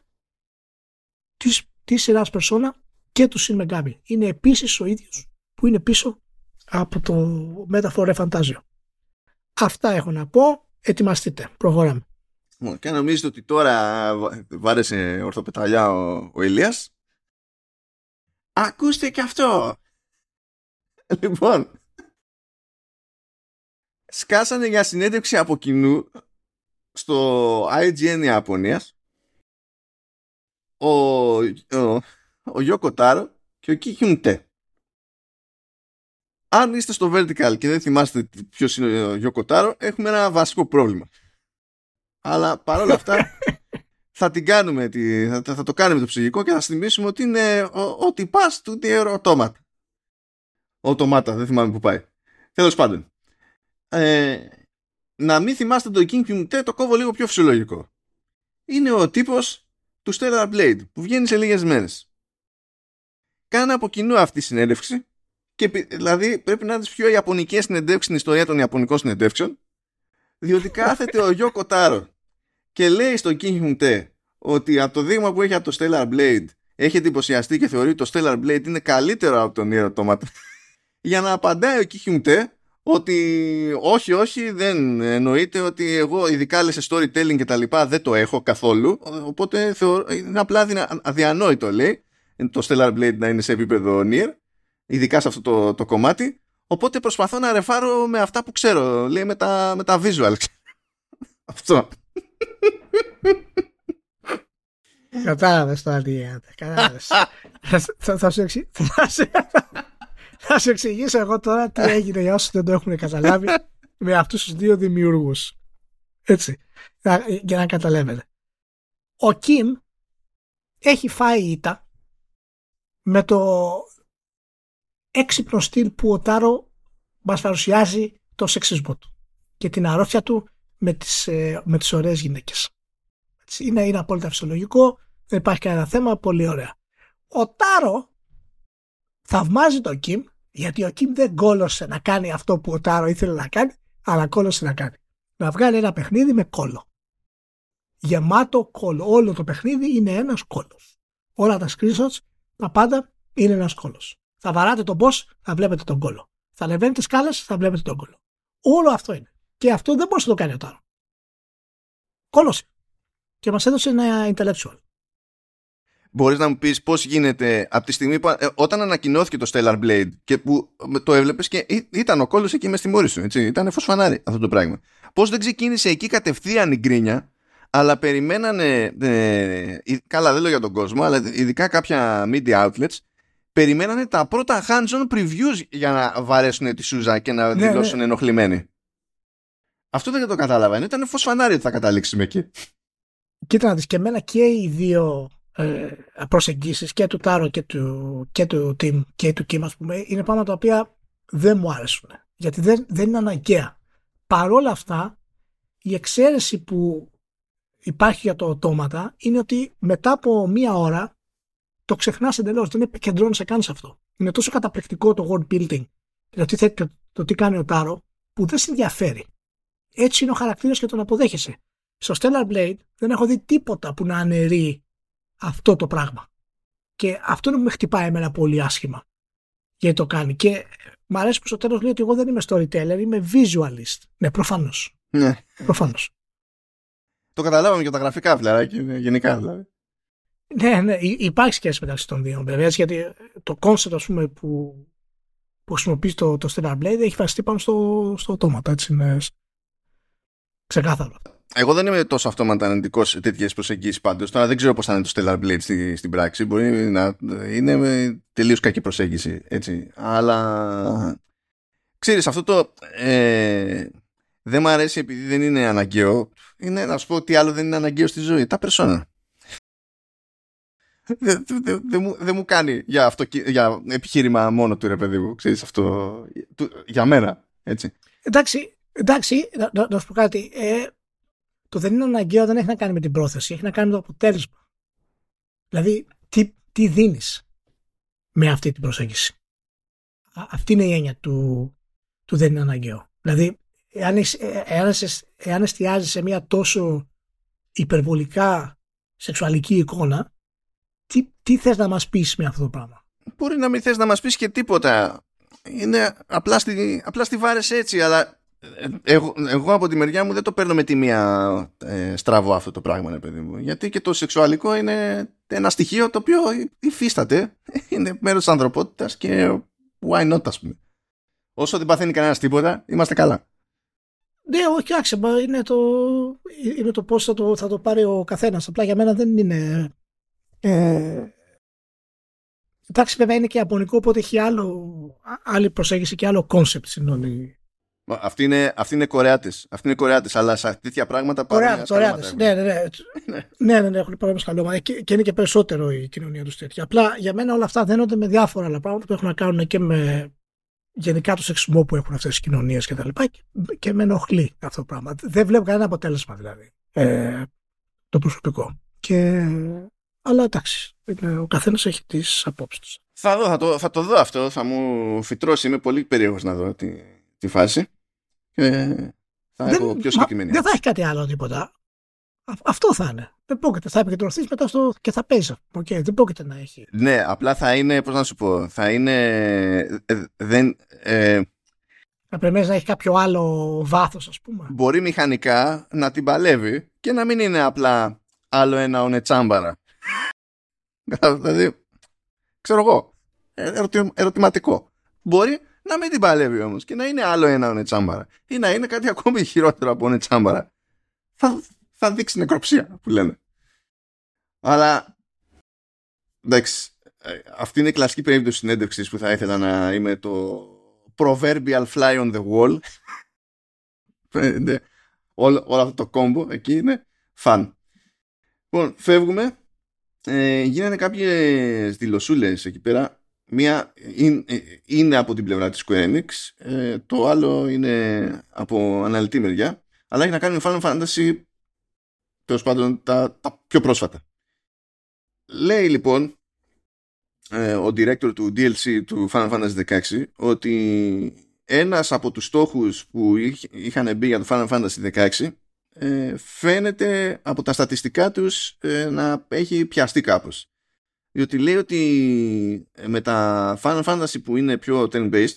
της σειράς Persona και του Shin Megami. Είναι επίσης ο ίδιος που είναι πίσω από το Metaphor Refantazio. Αυτά έχω να πω. Ετοιμαστείτε. Προχωράμε.
Και νομίζετε ότι τώρα βάρεσε ορθοπεταλιά ο Ηλίας. Ακούστε και αυτό. Λοιπόν, σκάσανε για συνέντευξη από κοινού στο IGN Ιαπωνίας ο Γιώκο Τάρο και ο Κιχιουν Τε. Αν είστε στο Vertical και δεν θυμάστε ποιος είναι ο Γιώκο Τάρο, έχουμε ένα βασικό πρόβλημα. Αλλά παρόλα αυτά θα την κάνουμε, θα το κάνουμε το ψυχικό και θα θυμίσουμε ότι είναι ο τυπάς του Οτόματα. Οτομάτα, δεν θυμάμαι που πάει. Τέλος πάντων. Να μην θυμάστε το King Pumte, το κόβω λίγο πιο φυσιολογικό. Είναι ο τύπος του Stellar Blade που βγαίνει σε λίγες μέρες. Κάνε από κοινού αυτή η συνέντευξη και δηλαδή πρέπει να είναι τις πιο ιαπωνικές συνεντεύξεις στην ιστορία των ιαπωνικών συνεντεύξεων, διότι κάθεται ο Γιώκο Τάρο και λέει στον King Pumte ότι από το δείγμα που έχει από το Stellar Blade έχει εντυπωσιαστεί και θεωρεί ότι το Stellar Blade είναι καλύτερο από τον Nier Automata, για να απαντάει ο King Pumte ότι όχι, δεν εννοείται, ότι εγώ ειδικά λες storytelling και τα λοιπά δεν το έχω καθόλου, οπότε είναι απλά αδιανόητο, λέει, το Stellar Blade να είναι σε επίπεδο Nier, ειδικά σε αυτό το κομμάτι, οπότε προσπαθώ να ρεφάρω με αυτά που ξέρω, λέει, με τα visual. Αυτό.
Κατάλαβες το αντίγεται. Κατάλαβες. Θα σου εξηγήσω εγώ τώρα τι έγινε για όσους δεν το έχουν καταλάβει με αυτούς τους δύο δημιουργούς. Έτσι. Για να καταλάβετε. Ο Κιμ έχει φάει ήττα με το έξυπνο στυλ που ο Τάρο μας παρουσιάζει το σεξισμό του και την αρρώστια του με τις ωραίες γυναίκες. Έτσι. Είναι απόλυτα φυσιολογικό, δεν υπάρχει κανένα θέμα, πολύ ωραία. Ο Τάρο θαυμάζει τον Κιμ, γιατί ο Κιμ δεν κόλωσε να κάνει αυτό που ο Τάρο ήθελε να κάνει, αλλά κόλωσε να κάνει. Να βγάλει ένα παιχνίδι με κόλλο. Γεμάτο κόλλο. Όλο το παιχνίδι είναι ένας κόλλος. Όλα τα screenshots, τα πάντα είναι ένας κόλλος. Θα βαράτε τον boss, θα βλέπετε τον κόλλο. Θα ανεβαίνετε σκάλες, θα βλέπετε τον κόλλο. Όλο αυτό είναι. Και αυτό δεν μπορούσε να το κάνει ο Τάρο. Κόλλωσε. Και μας έδωσε ένα intellectual.
Μπορείς να μου πεις πώς γίνεται από τη στιγμή που όταν ανακοινώθηκε το Stellar Blade και που το έβλεπες και ήταν ο κόλλος εκεί μες στη μούρη σου, έτσι, ήταν φως φανάρι αυτό το πράγμα. Πώς δεν ξεκίνησε εκεί κατευθείαν η γκρίνια, αλλά περιμένανε, καλά δεν λέω για τον κόσμο, αλλά ειδικά κάποια media outlets, περιμένανε τα πρώτα hands-on previews για να βαρέσουν τη σούζα και να δηλώσουν ενοχλημένοι. Αυτό δεν το κατάλαβα. Ήταν φως φανάρι ότι θα καταλήξουμε εκεί.
Κοίτα να δεις, και εμένα και οι δύο προσεγγίσεις, και του Τάρο και του Tim και του Kim, ας πούμε, είναι πράγματα τα οποία δεν μου άρεσουν. Γιατί δεν είναι αναγκαία. Παρόλα αυτά, η εξαίρεση που υπάρχει για το οτόματα είναι ότι μετά από μία ώρα το ξεχνάς εντελώς. Δεν επικεντρώνεσαι καν σε αυτό. Είναι τόσο καταπληκτικό το world building και το τι κάνει ο Τάρο, που δεν σε ενδιαφέρει. Έτσι είναι ο χαρακτήρας και τον αποδέχεσαι. Στο Stellar Blade δεν έχω δει τίποτα που να αναιρεί αυτό το πράγμα. Και αυτό είναι που με χτυπάει εμένα πολύ άσχημα. Γιατί το κάνει. Και μ' αρέσει που στο τέλος λέει ότι εγώ δεν είμαι storyteller, είμαι visualist. Ναι, προφανώς.
Ναι.
Προφανώς.
Το καταλάβαμε και τα γραφικά φιλαράκι, γενικά δηλαδή.
Ναι, υπάρχει σχέση μεταξύ των δύο βέβαια, γιατί το concept, ας πούμε, που χρησιμοποιεί το Stellar Blade έχει βασιστεί πάνω στο οτόματα. Έτσι είναι ξεκάθαρο.
Εγώ δεν είμαι τόσο αυτόματα αρνητικός σε τέτοιες προσεγγίσεις πάντως. Τώρα δεν ξέρω πώς θα είναι το Stellar Blade στην πράξη. Μπορεί να είναι τελείως κακή προσέγγιση. Έτσι. Αλλά ξέρεις, αυτό το δεν μου αρέσει επειδή δεν είναι αναγκαίο. Είναι να σου πω τι άλλο δεν είναι αναγκαίο στη ζωή. Τα persona. Δεν μου κάνει για επιχείρημα μόνο του, ρε παιδί μου. Ξέρεις αυτό. Για μένα. Έτσι.
Εντάξει, να σου πω κάτι. Το δεν είναι αναγκαίο δεν έχει να κάνει με την πρόθεση, έχει να κάνει με το αποτέλεσμα. Δηλαδή, τι δίνεις με αυτή την προσέγγιση. Αυτή είναι η έννοια του δεν είναι αναγκαίο. Δηλαδή, εάν εστιάζεις σε μια τόσο υπερβολικά σεξουαλική εικόνα, τι θες να μας πεις με αυτό το πράγμα.
Μπορεί να μην θες να μας πεις και τίποτα. Είναι απλά στη βάρες έτσι, αλλά εγώ από τη μεριά μου δεν το παίρνω με τη μία στραβό αυτό το πράγμα, ναι, παιδί μου. Γιατί και το σεξουαλικό είναι ένα στοιχείο το οποίο υφίσταται, είναι μέρος της ανθρωπότητας και why not, ας πούμε. Όσο δεν παθαίνει κανένας τίποτα, είμαστε καλά.
Ναι, όχι, άξιμα, είναι το πώς θα το πάρει ο καθένας. Απλά για μένα δεν είναι... Εντάξει, βέβαια είναι και ιαπωνικό, οπότε έχει άλλη προσέγγιση και άλλο κόνσεπτ στην όλη.
Αυτοί είναι Κορεάτες. Αλλά σε τέτοια πράγματα
Κορεάτες. Ναι, έχουν πάρα σκαλώματα. Και είναι και περισσότερο η κοινωνία τους τέτοια. Απλά για μένα όλα αυτά δένονται με διάφορα άλλα πράγματα που έχουν να κάνουν και με γενικά το σεξισμό που έχουν αυτές τις κοινωνίες και τα λοιπά, και με ενοχλεί αυτό το πράγμα. Δεν βλέπω κανένα αποτέλεσμα δηλαδή. Το προσωπικό. Αλλά εντάξει, ο καθένας έχει τις απόψεις τους.
Θα το δω αυτό, θα μου φυτρώσει. Είμαι πολύ περίεργος να δω τη φάση. Θα έχω πιο συγκεκριμένη.
Δεν θα έχει κάτι άλλο τίποτα. Αυτό θα είναι. Δεν πρόκειται. Θα επικεντρωθείς μετά και θα παίζει. Okay, δεν πρόκειται να έχει.
Ναι, απλά θα είναι, πώς να σου πω, θα είναι.
Θα πρέπει να έχει κάποιο άλλο βάθος, ας πούμε.
Μπορεί μηχανικά να την παλεύει και να μην είναι απλά άλλο ένα ονετσάμπαρα. Δηλαδή, ξέρω εγώ, ερωτηματικό. Μπορεί να μην την παλεύει όμως και να είναι άλλο ένα ονετσάμπαρα ή να είναι κάτι ακόμη χειρότερο από ονετσάμπαρα. Θα δείξει νεκροψία που λένε. Αλλά εντάξει, αυτή είναι η κλασική περίπτωση συνέντευξης που θα ήθελα να είμαι το proverbial fly on the wall. Όλο αυτό το κόμπο εκεί είναι φαν. Λοιπόν, φεύγουμε. Γίνανε κάποιες δηλωσούλες εκεί πέρα. Μία είναι από την πλευρά της Square Enix, το άλλο είναι από αναλυτή μεριά, αλλά έχει να κάνει με Final Fantasy, τέλος πάντων τα πιο πρόσφατα. Λέει λοιπόν ο director του DLC του Final Fantasy 16 ότι ένας από τους στόχους που είχαν μπει για το Final Fantasy 16 φαίνεται από τα στατιστικά τους να έχει πιαστεί κάπως. Διότι λέει ότι με τα Final Fantasy που είναι πιο turn-based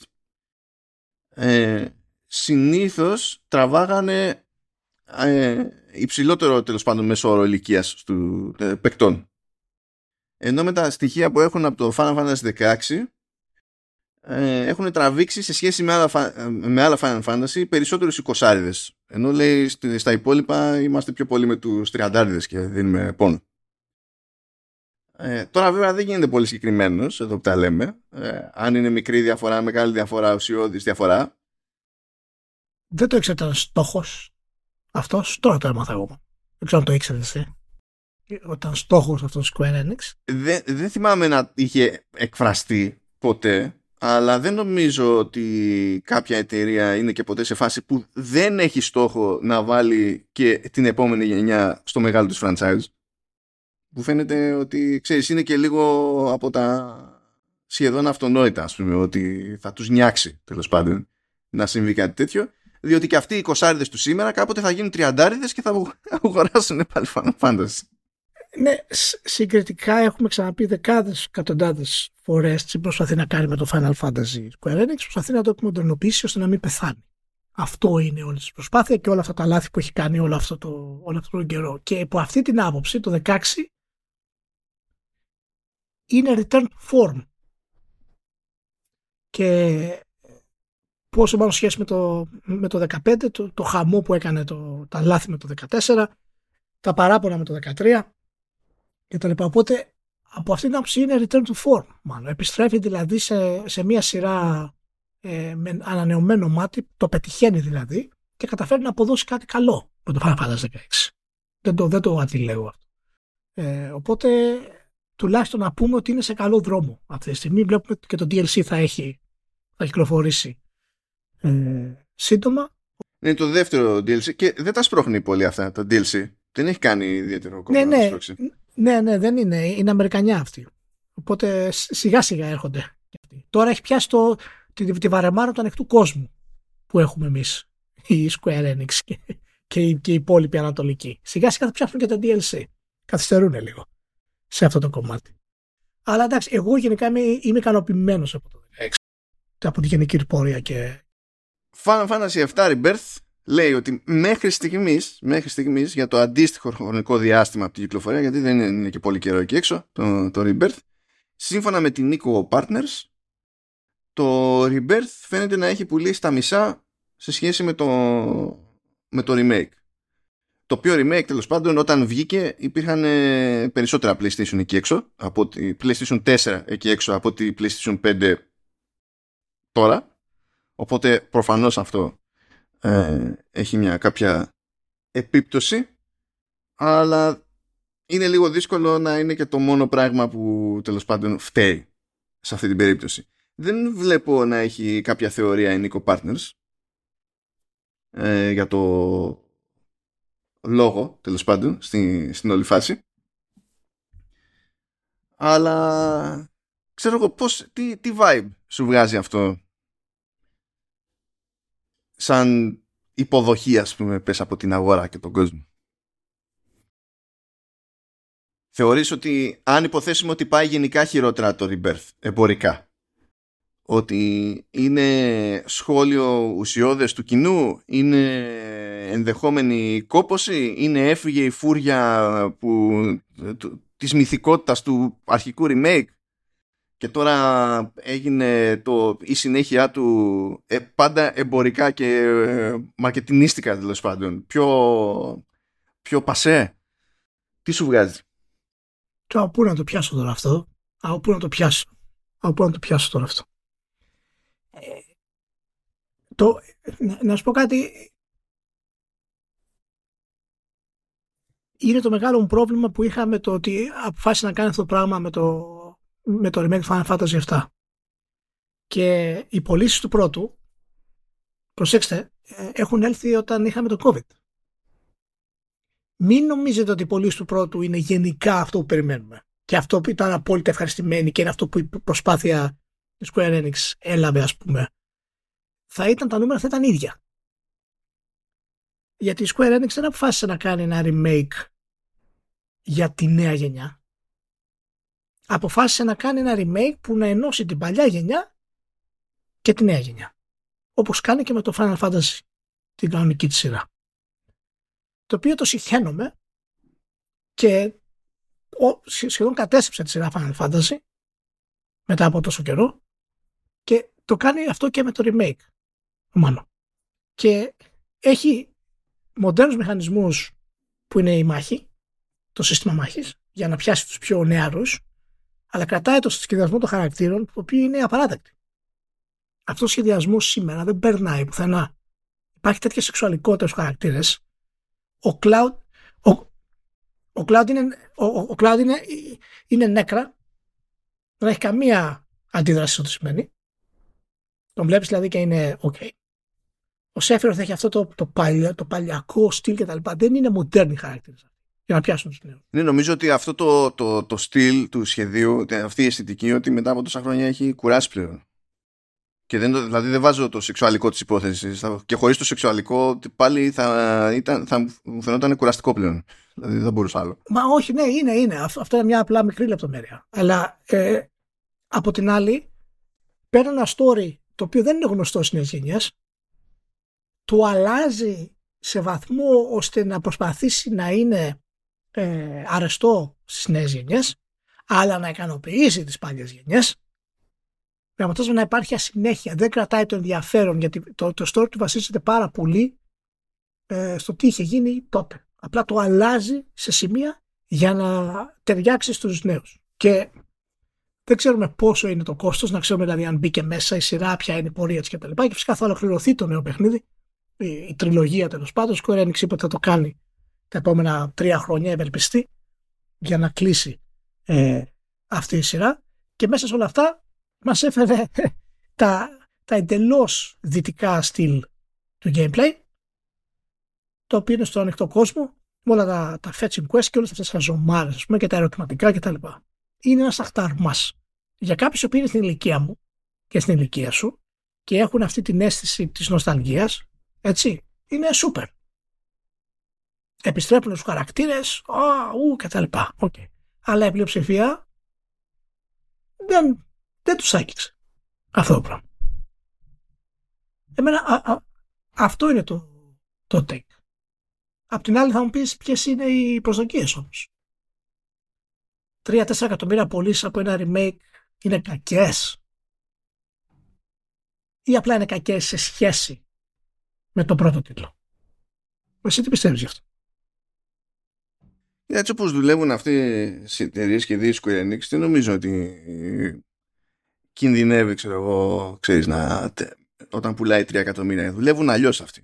συνήθως τραβάγανε υψηλότερο, τέλος πάντων, μέσο όρο ηλικίας του παικτών. Ενώ με τα στοιχεία που έχουν από το Final Fantasy 16 έχουν τραβήξει σε σχέση με άλλα Final Fantasy περισσότερους 20άριδες. Ενώ λέει στα υπόλοιπα είμαστε πιο πολύ με τους 30άριδες και δίνουμε πόνο. Τώρα βέβαια δεν γίνεται πολύ συγκεκριμένος εδώ που τα λέμε. Αν είναι μικρή διαφορά, μεγάλη διαφορά, ουσιώδης διαφορά.
Δεν το ήξερα ήταν στόχος αυτός. Τώρα το έμαθα εγώ. Δεν ξέρω αν το ήξερες εσύ. Όταν στόχος αυτός Square Enix.
Δεν θυμάμαι να είχε εκφραστεί ποτέ, αλλά δεν νομίζω ότι κάποια εταιρεία είναι και ποτέ σε φάση που δεν έχει στόχο να βάλει και την επόμενη γενιά στο μεγάλο τους franchise. Που φαίνεται ότι, ξέρεις, είναι και λίγο από τα σχεδόν αυτονόητα, ας πούμε, ότι θα τους νιάξει τέλος πάντων να συμβεί κάτι τέτοιο, διότι και αυτοί οι 20άριδες του σήμερα κάποτε θα γίνουν 30άριδες και θα αγοράσουν πάλι Final Fantasy.
Ναι, συγκριτικά έχουμε ξαναπεί δεκάδες, εκατοντάδες φορές τι προσπαθεί να κάνει με το Final Fantasy Square Enix, προσπαθεί να το εκμοντερνοποιήσει ώστε να μην πεθάνει. Αυτό είναι όλη τη προσπάθεια και όλα αυτά τα λάθη που έχει κάνει όλο αυτό τον καιρό. Και από αυτή την άποψη, το 16 είναι return to form. Και πόσο μάλλον σχέση με το 15, το χαμό που έκανε, τα λάθη με το 14, τα παράπονα με το 13 και τα λοιπά. Οπότε από αυτήν την άποψη είναι return to form. Μάλλον επιστρέφει δηλαδή σε μια σειρά με ανανεωμένο μάτι, το πετυχαίνει δηλαδή και καταφέρει να αποδώσει κάτι καλό με το Final Fantasy 16. Δεν το αντιλέγω αυτό. Οπότε τουλάχιστον να πούμε ότι είναι σε καλό δρόμο αυτή τη στιγμή. Βλέπουμε και το DLC θα κυκλοφορήσει σύντομα.
Είναι το δεύτερο DLC και δεν τα σπρώχνει πολύ αυτά τα DLC. Δεν έχει κάνει ιδιαίτερο κόμμα να σπρώξει.
Ναι, δεν είναι. Είναι Αμερικανιά αυτή. Οπότε σιγά σιγά έρχονται. Τώρα έχει πιάσει τη βαρεμάρα του ανοιχτού κόσμου που έχουμε εμείς, η Square Enix και οι υπόλοιποι ανατολικοί. Σιγά σιγά θα πιάσουν και τα DLC. Καθυστερούν λίγο σε αυτό το κομμάτι. Αλλά εντάξει, εγώ γενικά είμαι ικανοποιημένος από το 16. Από τη γενική πορεία και...
Final Fantasy VII Rebirth λέει ότι μέχρι στιγμής για το αντίστοιχο χρονικό διάστημα από την κυκλοφορία, γιατί δεν είναι και πολύ καιρό εκεί έξω το Rebirth, σύμφωνα με την Nico Partners, το Rebirth φαίνεται να έχει πουλήσει τα μισά σε σχέση με το remake. Το οποίο remake, τέλος πάντων, όταν βγήκε υπήρχαν περισσότερα PlayStation εκεί έξω, από τη PlayStation 4 εκεί έξω από τη PlayStation 5 τώρα. Οπότε προφανώς αυτό έχει μια κάποια επίπτωση, αλλά είναι λίγο δύσκολο να είναι και το μόνο πράγμα που τέλος πάντων φταίει σε αυτή την περίπτωση. Δεν βλέπω να έχει κάποια θεωρία η Nico Partners για το λόγο τέλος πάντων στην όλη φάση, αλλά ξέρω εγώ τι vibe σου βγάζει αυτό σαν υποδοχή, ας πούμε, πες από την αγορά και τον κόσμο. Θεωρείς ότι αν υποθέσουμε ότι πάει γενικά χειρότερα το Rebirth εμπορικά, ότι είναι σχόλιο ουσιώδες του κοινού, είναι ενδεχόμενη κόπωση, είναι έφυγε η φούρια της μυθικότητας του αρχικού remake και τώρα έγινε η συνέχεια του πάντα εμπορικά και μαρκετινίστικα, τέλος πάντων. Πιο πασέ. Τι σου βγάζει?
Τώρα πού να το πιάσω τώρα αυτό? Πού να το πιάσω τώρα αυτό? Να σου πω κάτι. Είναι το μεγάλο μου πρόβλημα που είχα με το ότι αποφάσισε να κάνει αυτό το πράγμα με το remake Final Fantasy VII. Και οι πωλήσεις του πρώτου, προσέξτε, έχουν έλθει όταν είχαμε το COVID. Μην νομίζετε ότι οι πωλήσεις του πρώτου είναι γενικά αυτό που περιμένουμε. Και αυτό που ήταν απόλυτα ευχαριστημένοι και είναι αυτό που η προσπάθεια της Square Enix έλαβε, ας πούμε. Τα νούμερα θα ήταν ίδια. Γιατί η Square Enix δεν αποφάσισε να κάνει ένα remake για τη νέα γενιά. Αποφάσισε να κάνει ένα remake που να ενώσει την παλιά γενιά και τη νέα γενιά. Όπως κάνει και με το Final Fantasy, την κανονική της σειρά. Το οποίο το συχαίνομαι και σχεδόν κατέστρεψε τη σειρά Final Fantasy μετά από τόσο καιρό και το κάνει αυτό και με το remake. Μάλλον. Και έχει μοντέρνους μηχανισμούς που είναι η μάχη, το σύστημα μάχης, για να πιάσει τους πιο νεαρούς, αλλά κρατάει το σχεδιασμό των χαρακτήρων, το οποίο είναι απαράδεκτο. Αυτό ο σχεδιασμός σήμερα δεν περνάει πουθενά. Υπάρχει τέτοια σεξουαλικότητα στους χαρακτήρες. Ο Cloud είναι νέκρα. Δεν έχει καμία αντίδραση στο τι σημαίνει. Τον βλέπεις δηλαδή και είναι ok. Ο Σέφιρος έχει αυτό το παλιακό στυλ κτλ. Δεν είναι μοντέρνοι χαρακτήρες για να πιάσουν τους νέους.
Ναι, νομίζω ότι αυτό το στυλ του σχεδίου, αυτή η αισθητική, ότι μετά από τόσα χρόνια έχει κουράσει πλέον. Και δηλαδή δεν βάζω το σεξουαλικό της υπόθεσης. Και χωρίς το σεξουαλικό πάλι θα μου φαινόταν κουραστικό πλέον. Δηλαδή δεν μπορούσα άλλο.
Μα όχι, ναι, είναι. Αυτό είναι μια απλά μικρή λεπτομέρεια. Αλλά από την άλλη, παίρνει ένα story το οποίο δεν είναι γνωστό στις νέες γενιές, το αλλάζει σε βαθμό ώστε να προσπαθήσει να είναι αρεστό στις νέες γενιές, αλλά να ικανοποιήσει τις παλιές γενιές. Με αποτέλεσμα να υπάρχει ασυνέχεια. Δεν κρατάει το ενδιαφέρον, γιατί το story του βασίζεται πάρα πολύ στο τι είχε γίνει τότε. Απλά το αλλάζει σε σημεία για να ταιριάξει στους νέους. Και δεν ξέρουμε πόσο είναι το κόστος, να ξέρουμε δηλαδή αν μπήκε μέσα η σειρά, ποια είναι η πορεία της κτλ. Και φυσικά θα ολοκληρωθεί το νέο παιχνίδι, η τριλογία τέλος πάντων. Square Enix είπε ότι θα το κάνει τα επόμενα 3 χρόνια, ευελπιστεί, για να κλείσει αυτή η σειρά. Και μέσα σε όλα αυτά μας έφερε τα εντελώς δυτικά στυλ του gameplay, το οποίο είναι στο ανοιχτό κόσμο, με όλα τα fetching quest και όλες αυτές τις χαζομάρες, ας πούμε, και τα ερωτηματικά κτλ. Είναι ένας αχταρμάς. Για κάποιους που είναι στην ηλικία μου και στην ηλικία σου και έχουν αυτή την αίσθηση της νοσταλγίας, έτσι, είναι super. Επιστρέφουν στους χαρακτήρες, κτλ. Okay. Αλλά η πλειοψηφία δεν τους άγγιξε αυτό το πράγμα. Εμένα αυτό είναι το take. Απ' την άλλη θα μου πεις ποιες είναι οι προσδοκίες όμως. 3-4 εκατομμύρια πωλήσεις από ένα remake είναι κακές, ή απλά είναι κακές σε σχέση με τον πρώτο τίτλο? Εσύ τι πιστεύεις γι' αυτό?
Έτσι όπως δουλεύουν αυτές οι εταιρείες και οι Square Enix, δεν νομίζω ότι κινδυνεύει, ξέρεις, όταν πουλάει 3 εκατομμύρια. Δουλεύουν αλλιώς αυτοί.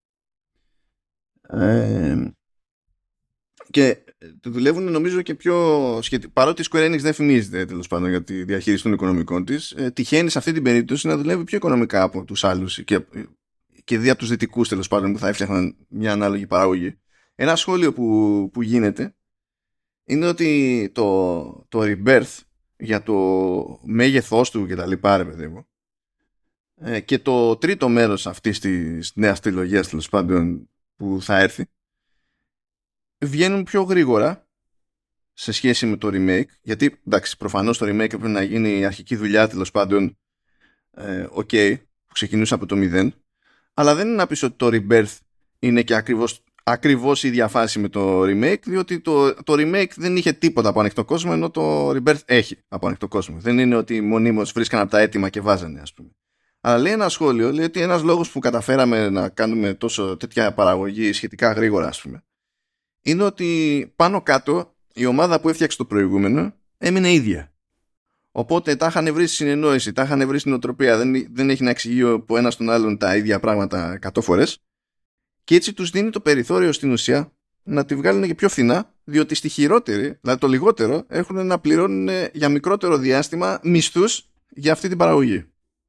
Και δουλεύουν νομίζω και πιο παρότι η Square Enix δεν φημίζεται τέλος πάντων για τη διαχείριση των οικονομικών της, τυχαίνει σε αυτή την περίπτωση να δουλεύει πιο οικονομικά από τους άλλους και δι' από τους δυτικούς τέλος πάντων που θα έφτιαχναν μια ανάλογη παραγωγή. Ένα σχόλιο που γίνεται είναι ότι το Rebirth για το μέγεθός του και τα λοιπά, ρε παιδί μου, και το τρίτο μέρος αυτής της νέας τριλογίας τέλος πάντων που θα έρθει, βγαίνουν πιο γρήγορα σε σχέση με το remake, γιατί εντάξει, προφανώς το remake έπρεπε να γίνει η αρχική δουλειά τέλος πάντων, που ξεκινούσε από το 0, αλλά δεν είναι να πεις ότι το Rebirth είναι και ακριβώς η ίδια φάση με το remake, διότι το remake δεν είχε τίποτα από ανοιχτό κόσμο, ενώ το Rebirth έχει από ανοιχτό κόσμο. Δεν είναι ότι μονίμως βρίσκαν από τα έτοιμα και βάζανε, ας πούμε. Αλλά λέει ένα σχόλιο, λέει ότι ένας λόγος που καταφέραμε να κάνουμε τέτοια παραγωγή σχετικά γρήγορα, ας πούμε, είναι ότι πάνω κάτω η ομάδα που έφτιαξε το προηγούμενο έμεινε ίδια. Οπότε τα είχαν βρει στη συνεννόηση, τα είχαν βρει στην οτροπία, δεν έχει να εξηγεί από ένα στον άλλον τα ίδια πράγματα 100 φορές. Και έτσι τους δίνει το περιθώριο στην ουσία να τη βγάλουν και πιο φθηνά, διότι στη χειρότερη, δηλαδή το λιγότερο, έχουν να πληρώνουν για μικρότερο διάστημα μισθούς για αυτή την παραγωγή.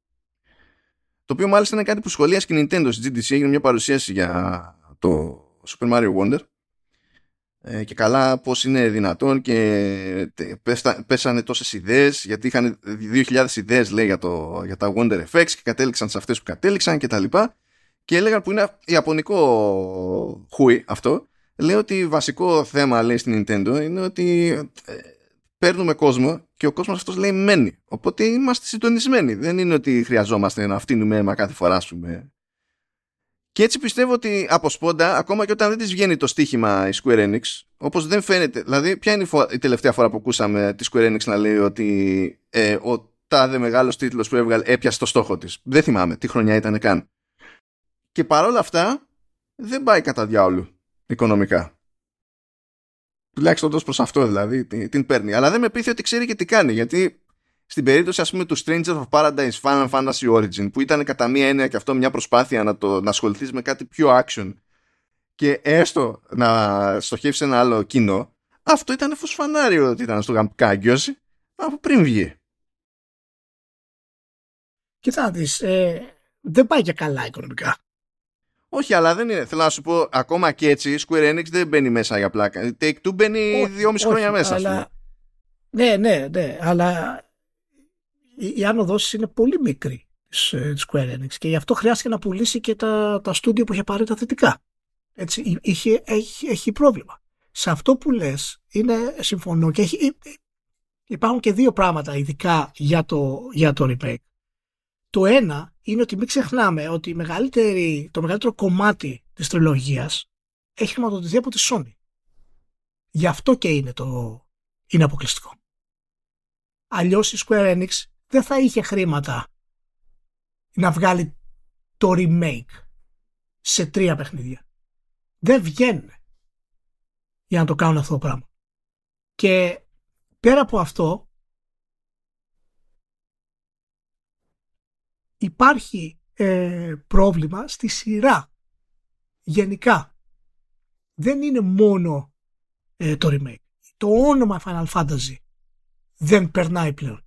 Το οποίο μάλιστα είναι κάτι που σχολίασε και η Nintendo στη GDC, έγινε μια παρουσίαση για το Super Mario Wonder. Και καλά πώς είναι δυνατόν και πέσανε τόσες ιδέες, γιατί είχαν 2.000 ιδέες, λέει, για τα Wonder Effects και κατέληξαν σε αυτές που κατέληξαν και τα λοιπά, και έλεγαν, που είναι ιαπωνικό χούι αυτό, λέει ότι βασικό θέμα, λέει, στην Nintendo είναι ότι παίρνουμε κόσμο και ο κόσμος αυτός, λέει, μένει, οπότε είμαστε συντονισμένοι, δεν είναι ότι χρειαζόμαστε να φτύνουμε αίμα κάθε φορά, ας πούμε. Και έτσι πιστεύω ότι από σπόντα, ακόμα και όταν δεν της βγαίνει το στοίχημα η Square Enix, όπως δεν φαίνεται, δηλαδή ποια είναι η τελευταία φορά που ακούσαμε τη Square Enix να λέει ότι ο τάδε μεγάλος τίτλος που έβγαλε έπιασε το στόχο της? Δεν θυμάμαι τι χρονιά ήταν καν. Και παρόλα αυτά δεν πάει κατά διάολου οικονομικά. Τουλάχιστον ως προς αυτό δηλαδή την παίρνει. Αλλά δεν με πείθει ότι ξέρει και τι κάνει. Γιατί στην περίπτωση ας πούμε του Stranger of Paradise Final Fantasy Origin, που ήταν κατά μία έννοια και αυτό μια προσπάθεια να ασχοληθείς με κάτι πιο action και έστω να στοχεύσει ένα άλλο κοινό, αυτό ήταν φωσφανάριο ότι ήταν στο γαμπικάγκιωση από πριν βγει.
Κοίτα να δεις, δεν πάει και καλά οικονομικά.
Όχι, αλλά δεν είναι. Θέλω να σου πω, ακόμα και έτσι η Square Enix δεν μπαίνει μέσα για πλάκα. Η Take-Two μπαίνει 2,5 χρόνια μέσα.
Αλλά... Ναι, αλλά η άνοδος είναι πολύ μικρή της Square Enix και γι' αυτό χρειάστηκε να πουλήσει και τα στούντιο που είχε πάρει τα θετικά. Έτσι, έχει πρόβλημα. Σε αυτό που λες, συμφωνώ και υπάρχουν και δύο πράγματα ειδικά για το remake. Το ένα είναι ότι μην ξεχνάμε ότι το μεγαλύτερο κομμάτι της τριλογίας έχει χρηματοδοτηθεί από τη Sony. Γι' αυτό και είναι αποκλειστικό. Αλλιώς η Square Enix δεν θα είχε χρήματα να βγάλει το remake σε 3 παιχνίδια. Δεν βγαίνουν για να το κάνουν αυτό το πράγμα. Και πέρα από αυτό υπάρχει πρόβλημα στη σειρά. Γενικά δεν είναι μόνο το remake. Το όνομα Final Fantasy δεν περνάει πλέον.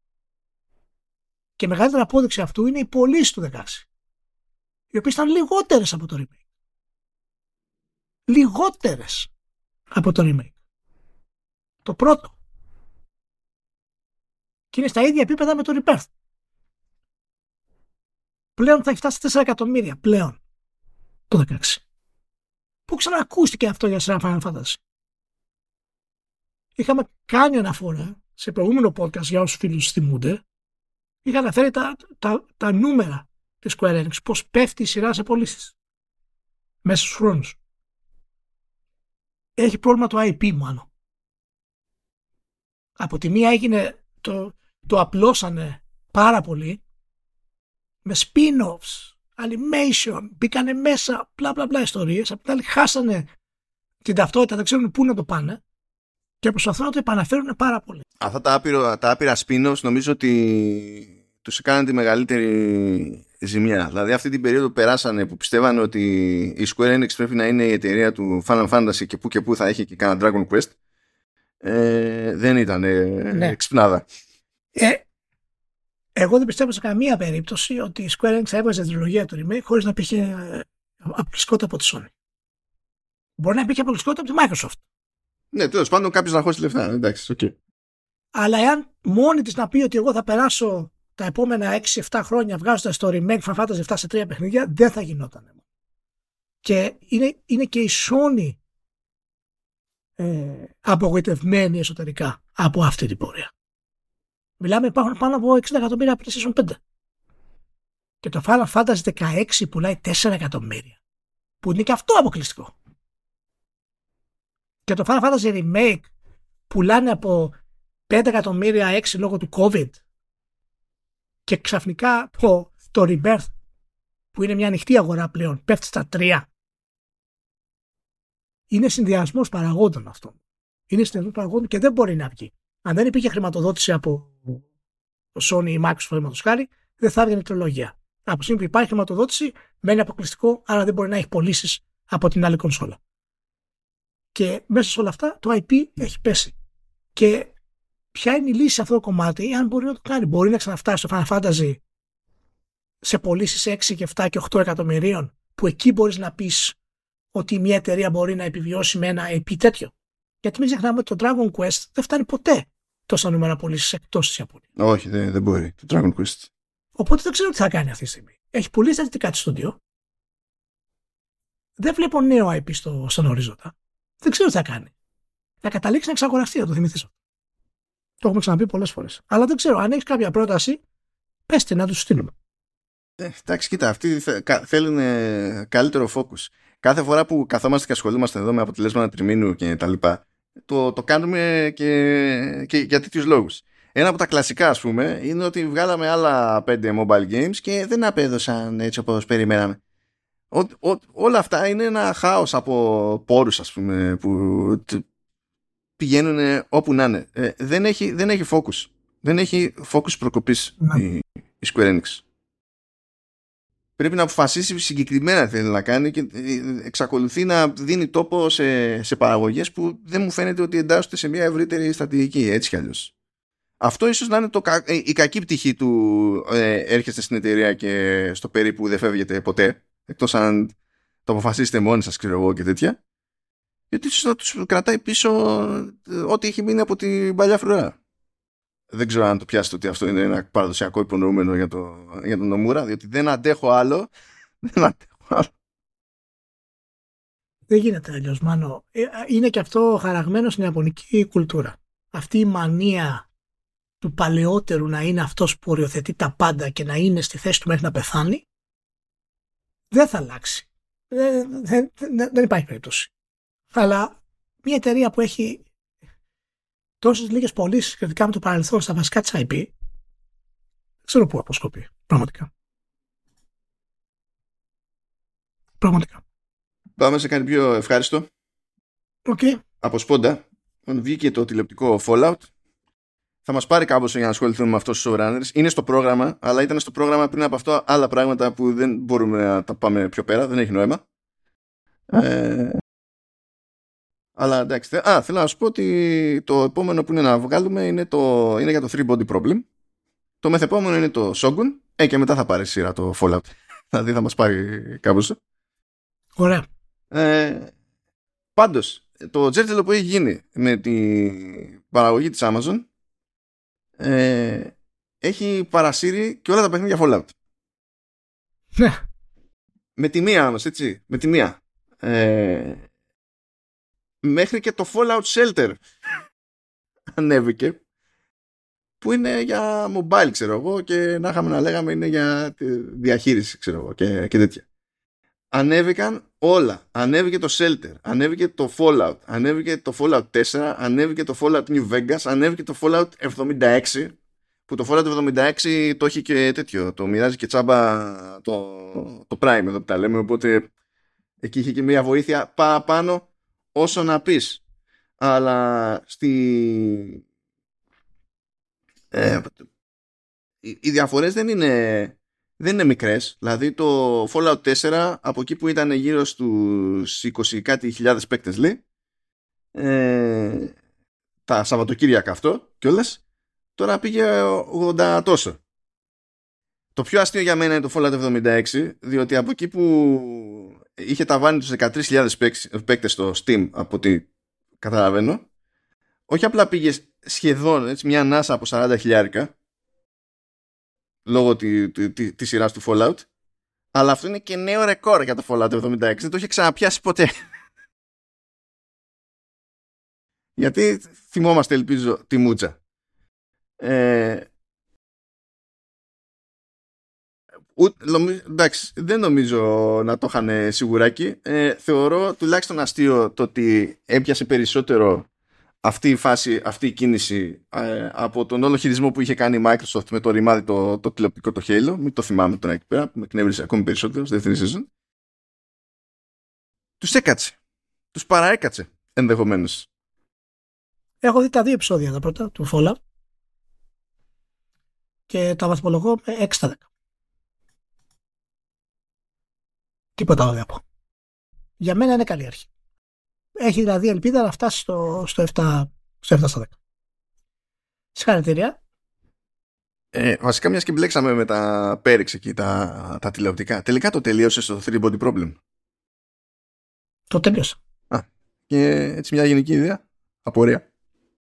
Και μεγαλύτερη απόδειξη αυτού είναι οι πωλήσεις του 16, οι οποίες ήταν λιγότερες από το remake. Λιγότερες από το remake. Το πρώτο. Και είναι στα ίδια επίπεδα με το Rebirth. Πλέον θα έχει φτάσει 4 εκατομμύρια. Πλέον. Το 16. Πού ξανακούστηκε αυτό για σειρά Final Fantasy? Είχαμε κάνει αναφορά σε προηγούμενο podcast, για όσους φίλους θυμούνται. Είχα αναφέρει τα νούμερα της Square Enix, πώς πέφτει η σειρά σε πωλήσεις μέσα στους χρόνους. Έχει πρόβλημα το IP μάλλον. Από τη μία έγινε το απλώσανε πάρα πολύ με spin-offs, animation, μπήκανε μέσα μπλα μπλα μπλα ιστορίες. Από την άλλη χάσανε την ταυτότητα, δεν ξέρουν πού να το πάνε και προσπαθούν να το επαναφέρουν πάρα πολύ.
Αυτά τα άπειρα spin-offs νομίζω ότι τους έκαναν τη μεγαλύτερη ζημιά. Δηλαδή αυτή την περίοδο που περάσανε, που πιστεύανε ότι η Square Enix πρέπει να είναι η εταιρεία του Final Fantasy και που θα έχει και κάνα Dragon Quest, δεν ήταν
ναι.
Ξυπνάδα.
Εγώ δεν πιστεύω σε καμία περίπτωση ότι η Square Enix θα έβγαζε τη τριλογία του remake χωρίς να υπήρχε αποκλειστικότητα από τη Sony. Μπορεί να υπήρχε αποκλειστικότητα από τη Microsoft.
Ναι, τέλος πάντων κάποιος να χώσει λεφτά. Εντάξει, okay.
Αλλά εάν μόνη της να πει ότι εγώ θα περάσω τα επόμενα 6-7 χρόνια βγάζοντας το remake Final Fantasy 7 σε 3 παιχνίδια, δεν θα γινόταν. Και είναι και η Sony απογοητευμένη εσωτερικά από αυτή την πορεία. Μιλάμε, υπάρχουν πάνω από 60 εκατομμύρια PlayStation 5. Και το Final Fantasy 16 πουλάει 4 εκατομμύρια. Που είναι και αυτό αποκλειστικό. Και το Final Fantasy Remake πουλάνε από 5 εκατομμύρια 6 λόγω του COVID. Και ξαφνικά το Rebirth, που είναι μια ανοιχτή αγορά πλέον, πέφτει στα 3. Είναι συνδυασμός παραγόντων αυτό. Είναι συνδυασμός παραγόντων και δεν μπορεί να βγει. Αν δεν υπήρχε χρηματοδότηση από το Sony ή Microsoft, παραδείγματος χάρη, δεν θα έβγαινε η τριλογία. Από τη στιγμή που υπάρχει χρηματοδότηση, μένει αποκλειστικό, άρα δεν μπορεί να έχει πωλήσεις από την άλλη κονσόλα. Και μέσα σε όλα αυτά το IP έχει πέσει. Και ποια είναι η λύση σε αυτό το κομμάτι, αν μπορεί να το κάνει? Μπορεί να ξαναφτάσει στο Final Fantasy σε πωλήσεις 6 και 7 και 8 εκατομμυρίων, που εκεί μπορείς να πεις ότι μια εταιρεία μπορεί να επιβιώσει με ένα IP τέτοιο? Γιατί μην ξεχνάμε ότι το Dragon Quest δεν φτάνει ποτέ τόσα νούμερα πωλήσεις εκτός της Ιαπωνίας.
Όχι, δεν μπορεί το Dragon Quest.
Οπότε δεν ξέρω τι θα κάνει αυτή τη στιγμή. Έχει πουλήσει τα δυτικά της στούντιο. Δεν βλέπω νέο IP στον ορίζοντα. Δεν ξέρω τι θα κάνει. Θα καταλήξει να εξαγοραστεί, να το θυμηθείς. Το έχουμε ξαναπεί πολλές φορές. Αλλά δεν ξέρω, αν έχεις κάποια πρόταση, πες τη να τους στείλουμε.
Εντάξει, κοίτα, αυτοί θέλουν καλύτερο focus. Κάθε φορά που καθόμαστε και ασχολούμαστε εδώ με αποτελέσματα τριμήνου και τα λοιπά, το κάνουμε και για τέτοιους λόγους. Ένα από τα κλασικά, ας πούμε, είναι ότι βγάλαμε άλλα 5 mobile games και δεν απέδωσαν έτσι όπως περιμέναμε. Όλα αυτά είναι ένα χάος από πόρους, ας πούμε, που πηγαίνουν όπου να είναι. Δεν έχει focus. Δεν έχει focus προκοπής η Square Enix. Πρέπει να αποφασίσει συγκεκριμένα τι θέλει να κάνει και εξακολουθεί να δίνει τόπο σε παραγωγές που δεν μου φαίνεται ότι εντάσσονται σε μια ευρύτερη στρατηγική, έτσι κι αλλιώς. Αυτό ίσως να είναι η κακή πτυχή του έρχεστε στην εταιρεία και στο περίπου δεν φεύγετε ποτέ, εκτός αν το αποφασίσετε μόνοι σας, ξέρω εγώ, και τέτοια. Γιατί ίσως να τους κρατάει πίσω ό,τι έχει μείνει από την παλιά φρουρά. Δεν ξέρω αν το πιάσετε ότι αυτό είναι ένα παραδοσιακό υπονοούμενο για τον Νομούρα, διότι δεν αντέχω άλλο.
Δεν γίνεται αλλιώς, Μάνο. Είναι και αυτό χαραγμένο στην ιαπωνική κουλτούρα. Αυτή η μανία του παλαιότερου να είναι αυτός που οριοθετεί τα πάντα και να είναι στη θέση του μέχρι να πεθάνει, δεν θα αλλάξει. Δεν υπάρχει περίπτωση. Αλλά μια εταιρεία που έχει τόσες λίγες πωλήσεις σχετικά με το παρελθόν στα βασικά της IP, δεν ξέρω πού αποσκοπεί. Πραγματικά.
Πάμε σε κάτι πιο ευχάριστο.
Okay.
Από σπόντα, βγήκε το τηλεοπτικό Fallout. Θα μας πάρει κάπως για να ασχοληθούμε με αυτούς τους showrunners. Είναι στο πρόγραμμα, αλλά ήταν στο πρόγραμμα πριν από αυτό άλλα πράγματα που δεν μπορούμε να τα πάμε πιο πέρα. Δεν έχει νόημα. Αλλά εντάξει. Θέλω να σου πω ότι το επόμενο που είναι να βγάλουμε είναι για το 3-body problem. Το μεθεπόμενο είναι το Shogun. Και μετά θα πάρει σειρά το Fallout. Δηλαδή θα μας πάρει κάπως.
Ωραία.
Πάντως, το τζέρτζελο που έχει γίνει με την παραγωγή της Amazon έχει παρασύρει και όλα τα παιχνίδια Fallout.
Ναι.
Με τη μία όμως, έτσι. Με τη μία. Μέχρι και το Fallout Shelter ανέβηκε, που είναι για mobile, ξέρω εγώ, και να είχαμε να λέγαμε είναι για διαχείριση, ξέρω εγώ, και τέτοια. Ανέβηκαν όλα. Ανέβηκε το Shelter, ανέβηκε το Fallout, ανέβηκε το Fallout 4, ανέβηκε το Fallout New Vegas, ανέβηκε το Fallout 76, που το Fallout 76 το έχει και τέτοιο, το μοιράζει και τσάμπα το Prime εδώ που τα λέμε, οπότε εκεί είχε και μια βοήθεια παραπάνω όσο να πεις. Αλλά οι διαφορές δεν είναι μικρές. Δηλαδή το Fallout 4 από εκεί που ήταν γύρω στους 20 κάτι χιλιάδες παίκτες, λέει, τα Σαββατοκύριακα αυτό κιόλας, τώρα πήγε 80 τόσο. Το πιο αστείο για μένα είναι το Fallout 76, διότι από εκεί που είχε ταβάνει τους 13.000 παίκτες στο Steam, από ό,τι καταλαβαίνω, όχι απλά πήγε σχεδόν, έτσι, μια ανάσα από 40 χιλιάρικα λόγω της σειράς του Fallout, αλλά αυτό είναι και νέο ρεκόρ για το Fallout 76. Δεν το είχε ξαναπιάσει ποτέ. Γιατί θυμόμαστε, ελπίζω, τη μούτσα. Εντάξει, δεν νομίζω να το είχαν σιγουράκι. Θεωρώ τουλάχιστον αστείο το ότι έπιασε περισσότερο αυτή η φάση, αυτή η κίνηση από τον όλο χειρισμό που είχε κάνει η Microsoft με το ρημάδι το τηλεοπτικό το Halo. Μην το θυμάμαι τώρα εκεί πέρα, που με εκνεύρισε ακόμη περισσότερο στη δεύτερη season. Τους έκατσε. Τους παραέκατσε ενδεχομένως.
Έχω δει τα 2 επεισόδια τα πρώτα του Fallout και τα βαθμολογώ με 6/10. Τίποτα άλλο δεν πω. Για μένα είναι καλή αρχή. Έχει δηλαδή ελπίδα να φτάσει στο 7/10. Συγχαρητήρια.
Βασικά, μιας και μπλέξαμε με τα πέριξ εκεί, τα τηλεοπτικά, τελικά το τελείωσε στο 3-body problem.
Το τέλειωσα.
Και έτσι μια γενική ιδέα. Απορία.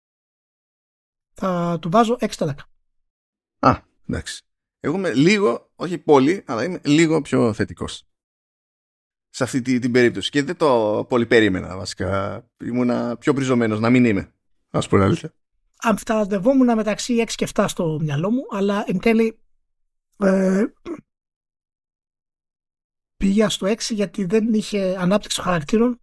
Θα του βάζω 6/10.
Εντάξει. Εγώ είμαι λίγο, όχι πολύ, αλλά είμαι λίγο πιο θετικός σε αυτή την περίπτωση. Και δεν το πολύ περίμενα, βασικά. Ήμουνα πιο μπριζωμένος να μην είμαι. Ας πω αλήθεια.
Αμφιταλαντευόμουν μεταξύ 6 και 7 στο μυαλό μου, αλλά εν τέλει πήγα στο 6 γιατί δεν είχε ανάπτυξη των χαρακτήρων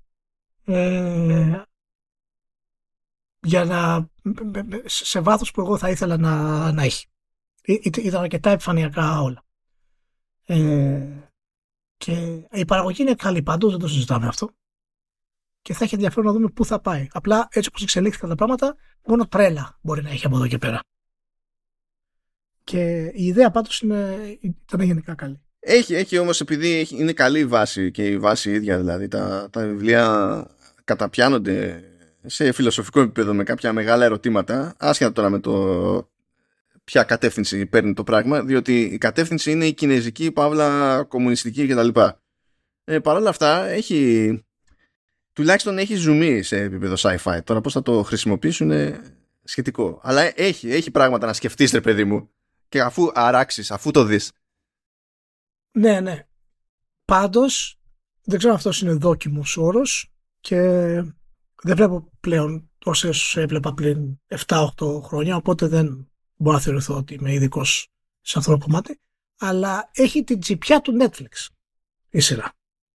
για σε βάθος που εγώ θα ήθελα να έχει. Ήταν αρκετά επιφανειακά όλα. Και η παραγωγή είναι καλή πάντως, δεν το συζητάμε αυτό. και θα έχει ενδιαφέρον να δούμε πού θα πάει. Απλά έτσι όπως εξελίχθηκαν τα πράγματα, μόνο τρέλα μπορεί να έχει από εδώ και πέρα. Και η ιδέα πάντως ήταν γενικά καλή.
Έχει όμως, επειδή είναι καλή η βάση και η βάση ίδια, δηλαδή τα βιβλία καταπιάνονται σε φιλοσοφικό επίπεδο με κάποια μεγάλα ερωτήματα, άσχετα τώρα με το ποια κατεύθυνση παίρνει το πράγμα, διότι η κατεύθυνση είναι η κινέζικη, παύλα κομμουνιστική κτλ. Παρ' όλα αυτά τουλάχιστον έχει ζουμί σε επίπεδο sci-fi. Τώρα πώς θα το χρησιμοποιήσουν είναι σχετικό. Αλλά έχει πράγματα να σκεφτείς, ρε παιδί μου, και αφού αράξεις, αφού το δεις.
Ναι. Πάντως, δεν ξέρω αν αυτός είναι δόκιμος όρος και δεν βλέπω πλέον όσες έβλεπα πριν 7-8 χρόνια, οπότε δεν μπορώ να θεωρηθώ ότι είμαι ειδικός σε αυτό το κομμάτι, αλλά έχει την τσιπιά του Netflix η σειρά.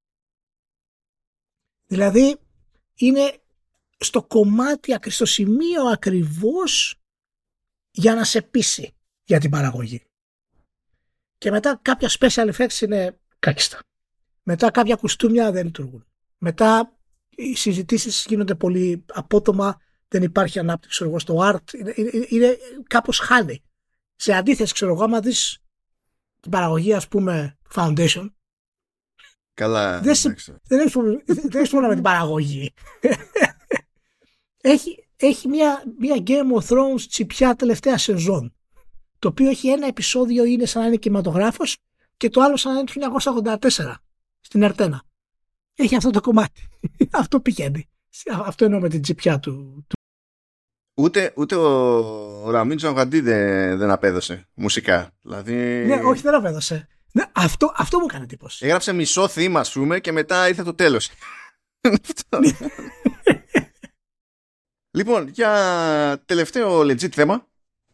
Δηλαδή, είναι στο κομμάτι, στο σημείο ακριβώς για να σε πείσει για την παραγωγή. Και μετά κάποια special effects είναι κάκιστα. Μετά κάποια κουστούμια δεν λειτουργούν. Μετά οι συζητήσεις γίνονται πολύ απότομα, δεν υπάρχει ανάπτυξη ξέρω εγώ, στο art, είναι κάπως χάλη. Σε αντίθεση, ξέρω εγώ, άμα δεις την παραγωγή, ας πούμε, Foundation,
καλά,
δεν έχεις πρόβλημα με την παραγωγή. Έχει μια Game of Thrones τσιπιά τελευταία σεζόν, το οποίο έχει ένα επεισόδιο είναι σαν να είναι κινηματογράφος και το άλλο σαν να είναι του 1984 στην Ερτένα. Έχει αυτό το κομμάτι. Αυτό πηγαίνει. Αυτό εννοώ με την τσιπιά του.
Ούτε ο Ραμίν Τζογκαντί δεν απέδωσε μουσικά. Δηλαδή...
Ναι, όχι, δεν απέδωσε. Ναι, αυτό μου έκανε εντύπωση.
Έγραψε μισό θύμα, ας πούμε, και μετά ήρθε το τέλος. Λοιπόν, για τελευταίο legit θέμα,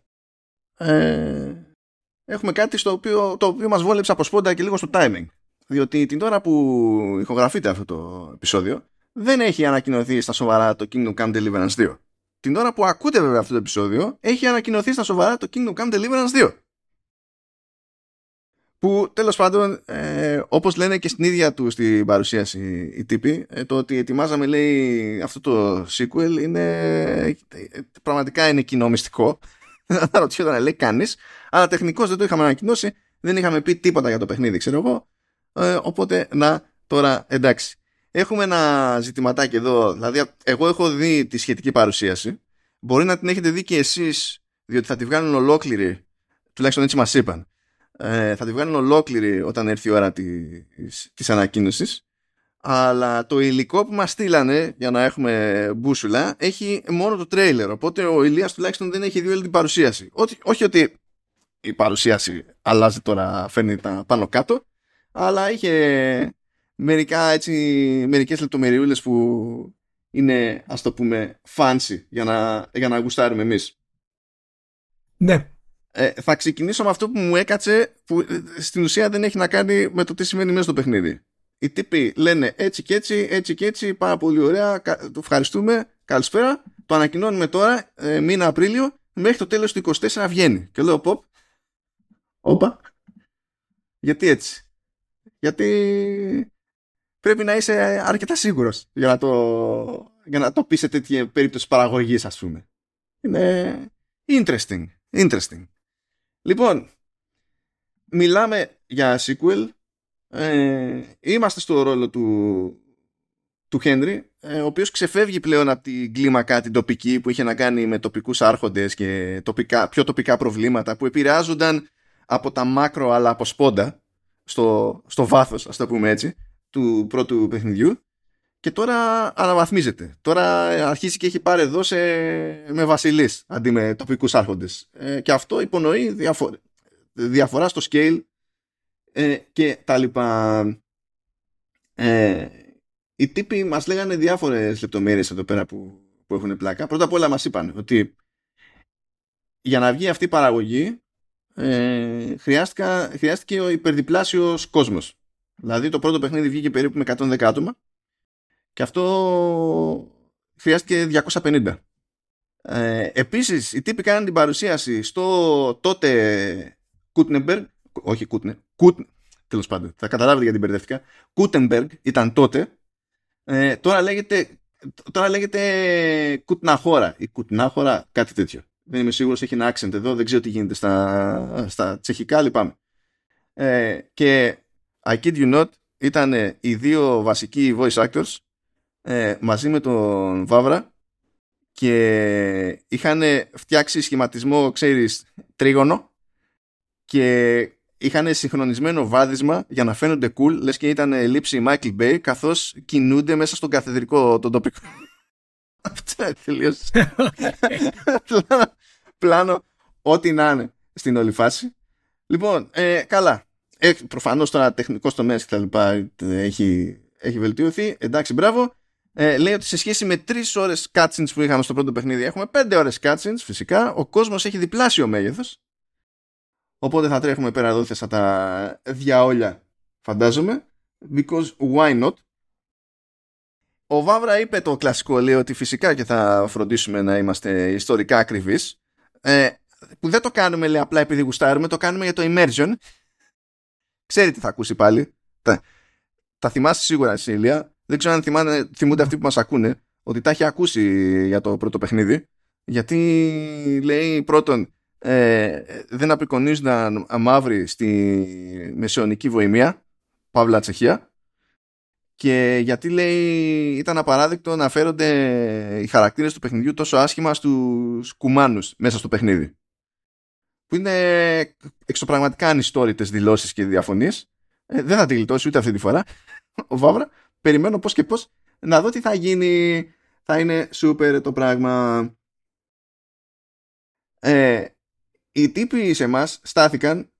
έχουμε κάτι το οποίο μας βόλεψε από σπόντα και λίγο στο timing. Διότι την ώρα που ηχογραφείται αυτό το επεισόδιο, δεν έχει ανακοινωθεί στα σοβαρά το Kingdom Come Deliverance 2. Την ώρα που ακούτε βέβαια αυτό το επεισόδιο, έχει ανακοινωθεί στα σοβαρά το Kingdom Come Deliverance 2. Που τέλος πάντων, όπως λένε και στην ίδια του στην παρουσίαση οι τύποι, το ότι ετοιμάζαμε, λέει, αυτό το sequel είναι πραγματικά είναι κοινό μυστικό. Δεν ρωτιόταν, λέει, κανείς, αλλά τεχνικώς δεν το είχαμε ανακοινώσει, δεν είχαμε πει τίποτα για το παιχνίδι, ξέρω εγώ. Οπότε, τώρα εντάξει. Έχουμε ένα ζητηματάκι εδώ, δηλαδή εγώ έχω δει τη σχετική παρουσίαση, μπορεί να την έχετε δει και εσείς, διότι θα τη βγάλουν ολόκληρη, τουλάχιστον έτσι μας είπαν, θα τη βγάλουν ολόκληρη όταν έρθει η ώρα της ανακοίνωσης, αλλά το υλικό που μας στείλανε για να έχουμε μπούσουλα έχει μόνο το τρέιλερ, οπότε ο Ηλίας τουλάχιστον δεν έχει δει όλη την παρουσίαση. Όχι ότι η παρουσίαση αλλάζει τώρα, φέρνει τα πάνω κάτω, αλλά είχε μερικές λεπτομεριούλες που είναι, ας το πούμε, fancy για να γουστάρουμε εμείς.
Ναι.
Θα ξεκινήσω με αυτό που μου έκατσε, που στην ουσία δεν έχει να κάνει με το τι σημαίνει μέσα στο παιχνίδι. Οι τύποι λένε έτσι και έτσι, έτσι και έτσι, πάρα πολύ ωραία, το ευχαριστούμε, καλησπέρα, το ανακοινώνουμε τώρα, μήνα Απρίλιο, μέχρι το τέλος του 24 βγαίνει. Και λέω, όπα, γιατί έτσι? Γιατί πρέπει να είσαι αρκετά σίγουρος για να το πεις σε τέτοια περίπτωση παραγωγής, ας πούμε. Είναι interesting. Λοιπόν, μιλάμε για sequel. Είμαστε στο ρόλο του Henry, ο οποίος ξεφεύγει πλέον από την κλίμακα την τοπική που είχε να κάνει με τοπικούς άρχοντες και πιο τοπικά προβλήματα που επηρεάζονταν από τα μάκρο αλλά από σπόντα στο βάθος, ας το πούμε έτσι, του πρώτου παιχνιδιού, και τώρα αναβαθμίζεται. Τώρα αρχίζει και έχει πάρει εδώ με βασιλείς αντί με τοπικούς άρχοντες, και αυτό υπονοεί διαφορά στο scale και τα λοιπά. Οι τύποι μας λέγανε διάφορες λεπτομέρειες εδώ πέρα που έχουν πλάκα. Πρώτα απ' όλα μας είπαν ότι για να βγει αυτή η παραγωγή χρειάστηκε ο υπερδιπλάσιος κόσμος. Δηλαδή το πρώτο παιχνίδι βγήκε περίπου με 110 άτομα και αυτό χρειάστηκε 250. Επίσης οι τύποι κάναν την παρουσίαση στο τότε Κούτνεμπεργκ, όχι τέλος πάντων, θα καταλάβετε γιατί μπερδεύτηκα. Κούτεμπεργκ ήταν τότε, τώρα λέγεται τώρα λέγεται Κουτναχώρα ή Κουτνάχωρα, κάτι τέτοιο. Δεν είμαι σίγουρος, έχει ένα accent εδώ, δεν ξέρω τι γίνεται στα τσεχικά, λυπάμαι. Και I kid you not, ήταν οι δύο βασικοί voice actors μαζί με τον Βαύρα και είχαν φτιάξει σχηματισμό, ξέρεις, τρίγωνο και είχαν συγχρονισμένο βάδισμα για να φαίνονται cool, λες και ήταν λήψη Michael Bay, καθώς κινούνται μέσα στον καθεδρικό τον τοπικό. Αυτό τελείως. Πλάνο, ό,τι να είναι στην όλη φάση. Λοιπόν, καλά. Προφανώς τώρα τεχνικός τομέας και τα λοιπά έχει βελτιωθεί. Εντάξει, μπράβο. Λέει ότι σε σχέση με 3 ώρες cutscenes που είχαμε στο πρώτο παιχνίδι, έχουμε 5 ώρες cutscenes, φυσικά. Ο κόσμος έχει διπλάσιο μέγεθος. Οπότε θα τρέχουμε πέρα εδώ σαν τα διαόλια, φαντάζομαι. Because why not? Ο Βαύρα είπε το κλασικό, λέει ότι φυσικά και θα φροντίσουμε να είμαστε ιστορικά ακριβείς. Που δεν το κάνουμε, λέει, απλά επειδή γουστάρουμε, το κάνουμε για το immersion. Ξέρει τι θα ακούσει πάλι. Τα θυμάσαι σίγουρα, εσύ, Ηλία. Δεν ξέρω αν θυμούνται αυτοί που μας ακούνε, ότι τα έχει ακούσει για το πρώτο παιχνίδι. Γιατί, λέει, πρώτον, δεν απεικονίζονταν μαύροι στη μεσαιωνική Βοημία, Παύλα Τσεχία, και γιατί, λέει, ήταν απαράδεκτο να φέρονται οι χαρακτήρες του παιχνιδιού τόσο άσχημα στους κουμάνους μέσα στο παιχνίδι, που είναι εξωπραγματικά ανιστόρητες δηλώσεις και διαφωνίες. Δεν θα τη γλιτώσει ούτε αυτή τη φορά ο Βαύρα. Περιμένω πώς και πώς να δω τι θα γίνει. Θα είναι σούπερ το πράγμα. Οι τύποι σε εμάς στάθηκαν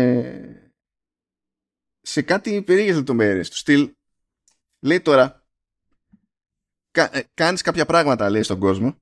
σε κάτι περίεργες λεπτομέρειες του στυλ. Λέει τώρα κάνεις κάποια πράγματα, λέει, στον κόσμο.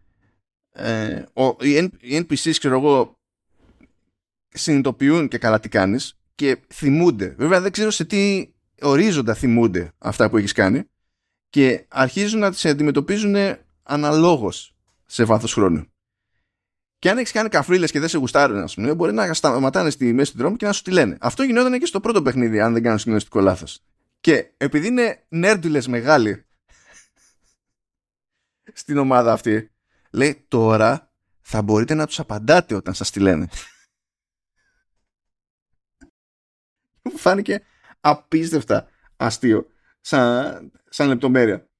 Οι NPCs, ξέρω εγώ, συνειδητοποιούν και καλά τι κάνεις και θυμούνται. Βέβαια δεν ξέρω σε τι ορίζοντα θυμούνται αυτά που έχεις κάνει και αρχίζουν να τις αντιμετωπίζουν αναλόγως σε βάθος χρόνου. Και αν έχεις κάνει καφρίλες και δεν σε γουστάρουν, ας πούμε, μπορεί να σταματάνε στη μέση του δρόμου και να σου τη λένε. Αυτό γινόταν και στο πρώτο παιχνίδι, αν δεν κάνω συγκλονιστικό λάθος. Και επειδή είναι νέρντουλες μεγάλοι στην ομάδα αυτή, λέει, τώρα θα μπορείτε να τους απαντάτε όταν σας τη λένε. Μου φάνηκε απίστευτα αστείο σαν λεπτομέρεια.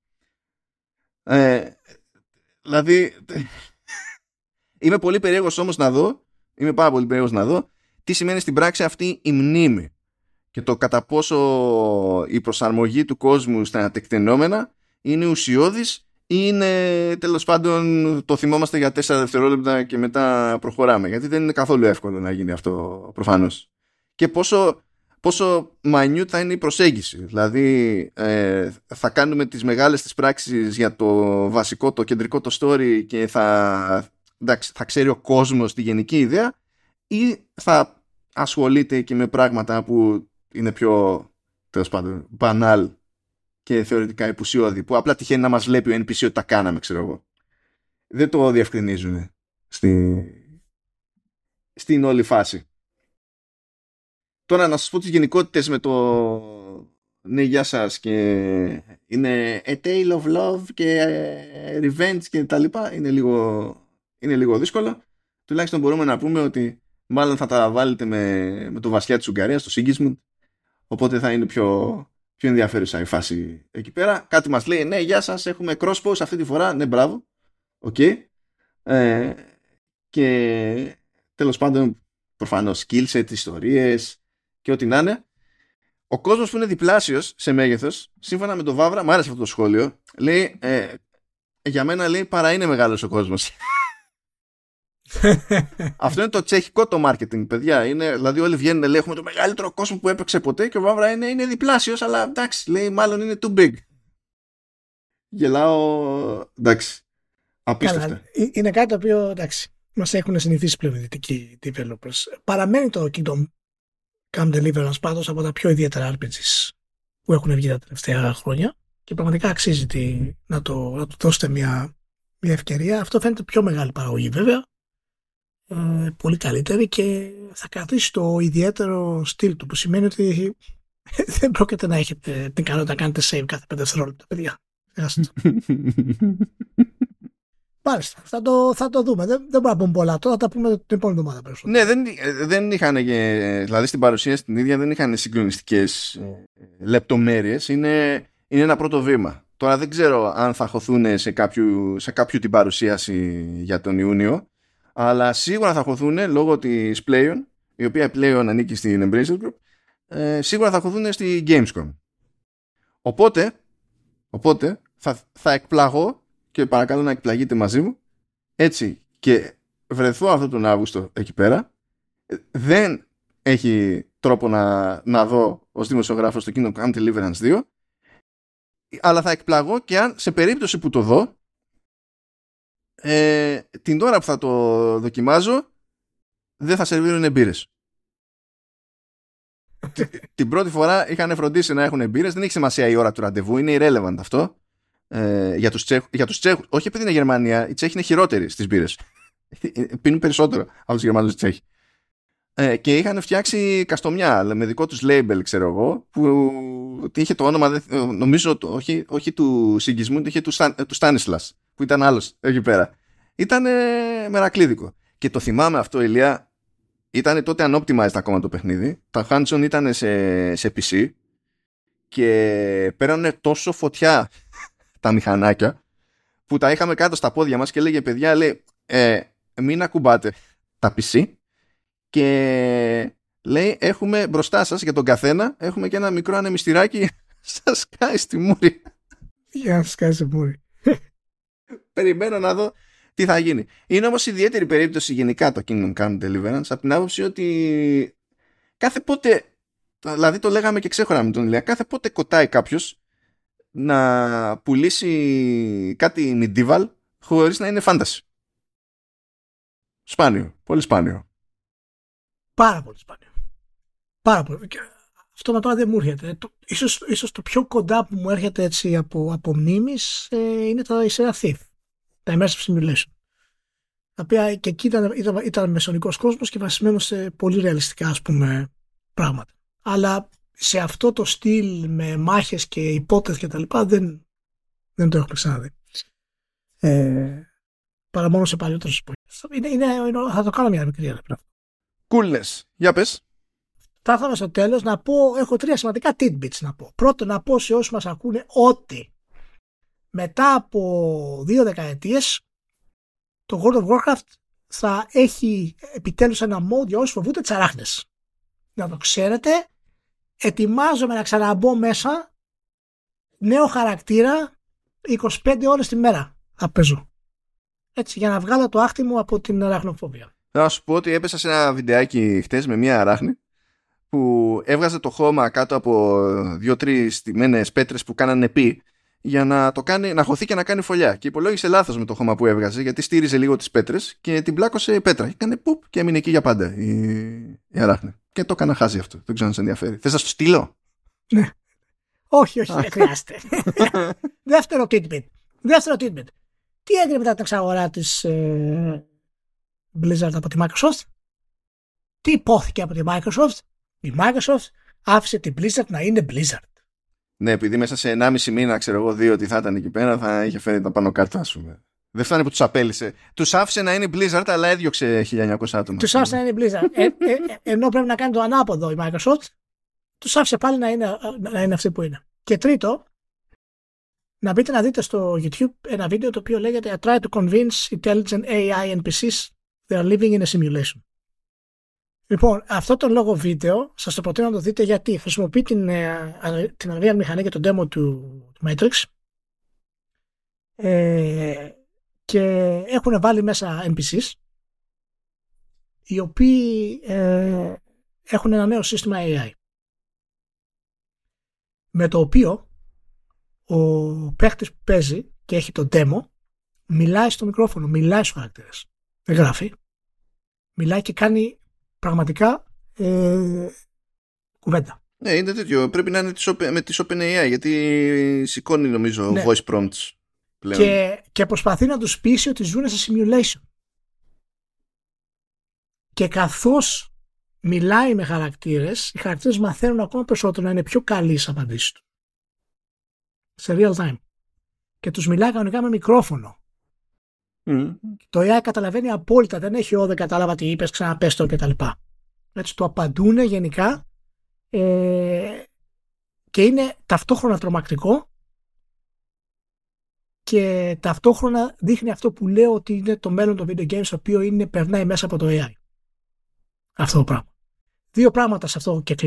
Δηλαδή είμαι πολύ περίεργος όμως να δω, είμαι πάρα πολύ περίεργος να δω τι σημαίνει στην πράξη αυτή η μνήμη και το κατά πόσο η προσαρμογή του κόσμου στα τεκτενόμενα είναι ουσιώδης ή είναι, τέλος πάντων, το θυμόμαστε για 4 δευτερόλεπτα και μετά προχωράμε, γιατί δεν είναι καθόλου εύκολο να γίνει αυτό προφανώς. Και πόσο minute θα είναι η προσέγγιση. Δηλαδή θα κάνουμε τις μεγάλες τις πράξεις για το βασικό, το κεντρικό το story και θα ξέρει ο κόσμος τη γενική ιδέα, ή θα ασχολείται και με πράγματα που είναι πιο, τέλος πάντων, μπανάλ και θεωρητικά επουσιώδη, που απλά τυχαίνει να μας βλέπει ο NPC ότι τα κάναμε, ξέρω εγώ. Δεν το διευκρινίζουν στην όλη φάση. Τώρα να σας πω τις γενικότητες με το ναι, γεια σας και είναι a tale of love και revenge και τα λοιπά, είναι λίγο δύσκολο. Τουλάχιστον μπορούμε να πούμε ότι μάλλον θα τα βάλετε με το βασιά της Ουγγαρίας, το Sigismund, οπότε θα είναι πιο ενδιαφέρουσα η φάση εκεί πέρα. Κάτι μας λέει, ναι, γεια σας, έχουμε crossbows αυτή τη φορά, ναι, μπράβο, οκ. Και τέλος πάντων, προφανώς skillset, ιστορίες και ό,τι να είναι. Ο κόσμος που είναι διπλάσιος σε μέγεθος, σύμφωνα με τον Βαύρα, μου άρεσε αυτό το σχόλιο, λέει, για μένα, λέει, παρά είναι μεγάλος ο κόσμος. Αυτό είναι το τσεχικό το marketing, παιδιά. Είναι, δηλαδή όλοι βγαίνουν, λέει, έχουμε το μεγαλύτερο κόσμο που έπαιξε ποτέ, και ο Βαύρα είναι διπλάσιος, αλλά εντάξει, λέει, μάλλον είναι too big. Γελάω, εντάξει, απίστευτα.
Καλά, είναι κάτι το οποίο, εντάξει, μας έχουν συνηθίσει πλέον οι δυτικοί developers. Παραμένει το Kingdom Come Deliverance πάντως από τα πιο ιδιαίτερα RPGs που έχουν βγει τα τελευταία χρόνια, και πραγματικά αξίζει να το δώσετε μια ευκαιρία. Αυτό φαίνεται πιο μεγάλη παραγωγή, βέβαια, πολύ καλύτερη, και θα κρατήσει το ιδιαίτερο στυλ του, που σημαίνει ότι δεν πρόκειται να έχετε την ικανότητα να κάνετε save κάθε 5 δευτερόλεπτα, παιδιά. Μάλιστα, θα το δούμε. Δεν μπορούμε να πούμε πολλά τώρα, θα τα πούμε την επόμενη εβδομάδα περισσότερο.
Ναι, δεν είχαν, δηλαδή στην παρουσίαση την ίδια δεν είχαν συγκλονιστικές λεπτομέρειες. Είναι ένα πρώτο βήμα. Τώρα δεν ξέρω αν θα χωθούν σε κάποιο την παρουσίαση για τον Ιούνιο, αλλά σίγουρα θα χωθούν λόγω της Playon, η οποία πλέον ανήκει στην Embracer Group, σίγουρα θα χωθούν στη Gamescom. Οπότε θα εκπλαγώ και παρακαλώ να εκπλαγείτε μαζί μου, έτσι και βρεθώ αυτόν τον Αύγουστο εκεί πέρα. Δεν έχει τρόπο να δω ως δημοσιογράφος το Kingdom Come Deliverance 2, αλλά θα εκπλαγώ και αν σε περίπτωση που το δω, την ώρα που θα το δοκιμάζω δεν θα σερβίρουν μπύρες. Την πρώτη φορά είχαν φροντίσει να έχουν μπύρες. Δεν έχει σημασία η ώρα του ραντεβού, είναι irrelevant αυτό. Για τους Τσέχους, όχι επειδή είναι Γερμανία, οι Τσέχοι είναι χειρότεροι στις μπύρες. Πίνουν περισσότερο από τους Γερμανούς Τσέχοι. Και είχαν φτιάξει καστομιά με δικό τους label, ξέρω εγώ, που είχε το όνομα, νομίζω, όχι του Σιγκισμούντ, είχε του Στάνισλας, που ήταν άλλος εκεί πέρα. Ήταν μερακλίδικο. Και το θυμάμαι αυτό, Ηλία, ήταν τότε unoptimized ακόμα το παιχνίδι. Τα hands-on ήταν σε PC και πέρανε τόσο φωτιά τα μηχανάκια που τα είχαμε κάτω στα πόδια μας και λέγε, παιδιά, λέει, μην ακουμπάτε τα PC και λέει, έχουμε μπροστά σας για τον καθένα, έχουμε και ένα μικρό ανεμιστηράκι σας σκάει στη μούρη.
Για να σκάει στη μούρη.
Περιμένω να δω τι θα γίνει. Είναι όμως ιδιαίτερη περίπτωση γενικά το Kingdom Come Deliverance, από την άποψη ότι κάθε πότε, δηλαδή το λέγαμε και ξέχωρα με τον Ηλία, κάθε πότε κοτάει κάποιος να πουλήσει κάτι medieval χωρίς να είναι fantasy. Σπάνιο, πολύ σπάνιο.
Πάρα πολύ σπάνιο. Πάρα πολύ. Και αυτό με τώρα δεν μου έρχεται. Ίσως το πιο κοντά που μου έρχεται έτσι από μνήμης είναι η σειρά Thief, τα Immersive Simulation, τα οποία και εκεί ήταν μεσονικός κόσμος και βασισμένο σε πολύ ρεαλιστικά, ας πούμε, πράγματα. Αλλά σε αυτό το στυλ με μάχες και υπότες και τα λοιπά δεν το έχουμε ξαναδεί. Παρά μόνο σε παλιότερες εποχές. Θα το κάνω μια μικρή έρευνα.
Coolness. Για πες.
Θα ήθελα στο τέλος να πω, έχω 3 σημαντικά tidbits να πω. Πρώτον, να πω σε όσους μας ακούνε ότι μετά από 2 δεκαετίες το World of Warcraft θα έχει επιτέλους ένα mode για όσους φοβούνται τις αράχνες. Να το ξέρετε, ετοιμάζομαι να ξαναμπω μέσα, νέο χαρακτήρα, 25 ώρες τη μέρα θα παίζω. Έτσι, για να βγάλω το άχτι μου από την αραχνοφόβια.
Θα σου πω ότι έπεσα σε ένα βιντεάκι χτες με μια αράχνη που έβγαζε το χώμα κάτω από 2-3 στημένες πέτρες που κάνανε πι για να χωθεί και να κάνει φωλιά. Και υπολόγισε λάθος με το χώμα που έβγαζε, γιατί στήριζε λίγο τις πέτρες και την πλάκωσε η πέτρα. Και έκανε πουπ και έμεινε εκεί για πάντα η αράχνη. Και το έκανα χάζι αυτό. Δεν ξέρω αν σε ενδιαφέρει. Θες να σου στείλω?
Ναι. Όχι, δεν χρειάζεται. Δεύτερο tidbit. Τι έγινε μετά την εξαγορά της Blizzard από τη Microsoft? Τι υπόθηκε από τη Microsoft? Η Microsoft άφησε την Blizzard να είναι Blizzard.
Ναι, επειδή μέσα σε 1,5 μήνα, ξέρω εγώ, 2 ότι θα ήταν εκεί πέρα, θα είχε φέρει τα πάνω κάτω, ας πούμε. Δεν φτάνει που τους απέλησε. Τους άφησε να είναι Blizzard, αλλά έδιωξε 1.900 άτομα. Τους
άφησε να είναι Blizzard. Ενώ πρέπει να κάνει το ανάποδο η Microsoft, τους άφησε πάλι να είναι αυτοί που είναι. Και τρίτο, να μπείτε να δείτε στο YouTube ένα βίντεο το οποίο λέγεται I try to convince intelligent AI NPCs they are living in a simulation. Λοιπόν, αυτό το λόγο βίντεο σας το προτείνω να το δείτε, γιατί χρησιμοποιεί την Unreal μηχανή και τον demo του Matrix και έχουν βάλει μέσα NPCs οι οποίοι έχουν ένα νέο σύστημα AI με το οποίο ο παίχτης που παίζει και έχει το demo μιλάει στο μικρόφωνο, μιλάει στους χαρακτήρες, δεν γράφει, μιλάει και κάνει πραγματικά κουβέντα.
Ναι, είναι τέτοιο. Πρέπει να είναι με τις OpenAI, γιατί σηκώνει νομίζω voice prompts πλέον.
Και προσπαθεί να τους πείσει ότι ζουν σε simulation. Και καθώς μιλάει με χαρακτήρες, οι χαρακτήρες μαθαίνουν ακόμα περισσότερο να είναι πιο καλοί στις απαντήσεις του. Σε real time. και τους μιλάει κανονικά με μικρόφωνο. Το AI καταλαβαίνει απόλυτα, δεν έχει δεν κατάλαβα τι είπες, ξαναπες το κτλ. Έτσι του απαντούν γενικά και είναι ταυτόχρονα τρομακτικό και ταυτόχρονα δείχνει αυτό που λέω ότι είναι το μέλλον των video games, το οποίο περνάει μέσα από το AI. Αυτό το πράγμα. Δύο πράγματα σε αυτό και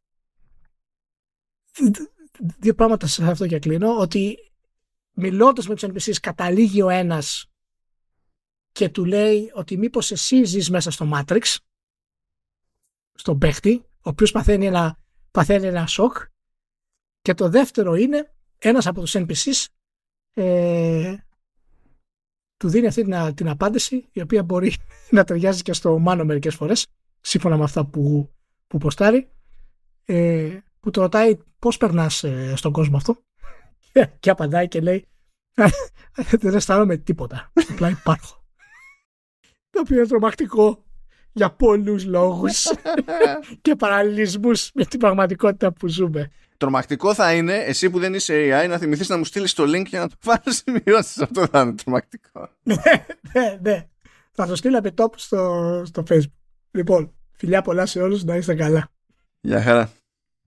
κλείνω. Ότι μιλώντας με τους NPCs καταλήγει ο ένας και του λέει ότι μήπως εσύ ζεις μέσα στο Matrix, στον παίχτη, ο οποίος παθαίνει ένα σοκ. Και το δεύτερο είναι ένας από τους NPCs του δίνει αυτή την απάντηση, η οποία μπορεί να ταιριάζει και στο Μάνο μερικές φορές, σύμφωνα με αυτά που ποστάρει, που το ρωτάει πώς περνάς στον κόσμο αυτό και απαντάει και λέει δεν αισθάνομαι τίποτα, απλά υπάρχω. Το οποίο είναι τρομακτικό για πολλούς λόγους και παραλληλισμούς με την πραγματικότητα που ζούμε.
Τρομακτικό θα είναι εσύ που δεν είσαι AI να θυμηθείς να μου στείλεις το link για να το πάρεις σημειώσεις. Αυτό θα είναι τρομακτικό.
Ναι. Θα το στείλω top στο Facebook. Λοιπόν, φιλιά πολλά σε όλους, να είστε καλά.
Γεια χαρά.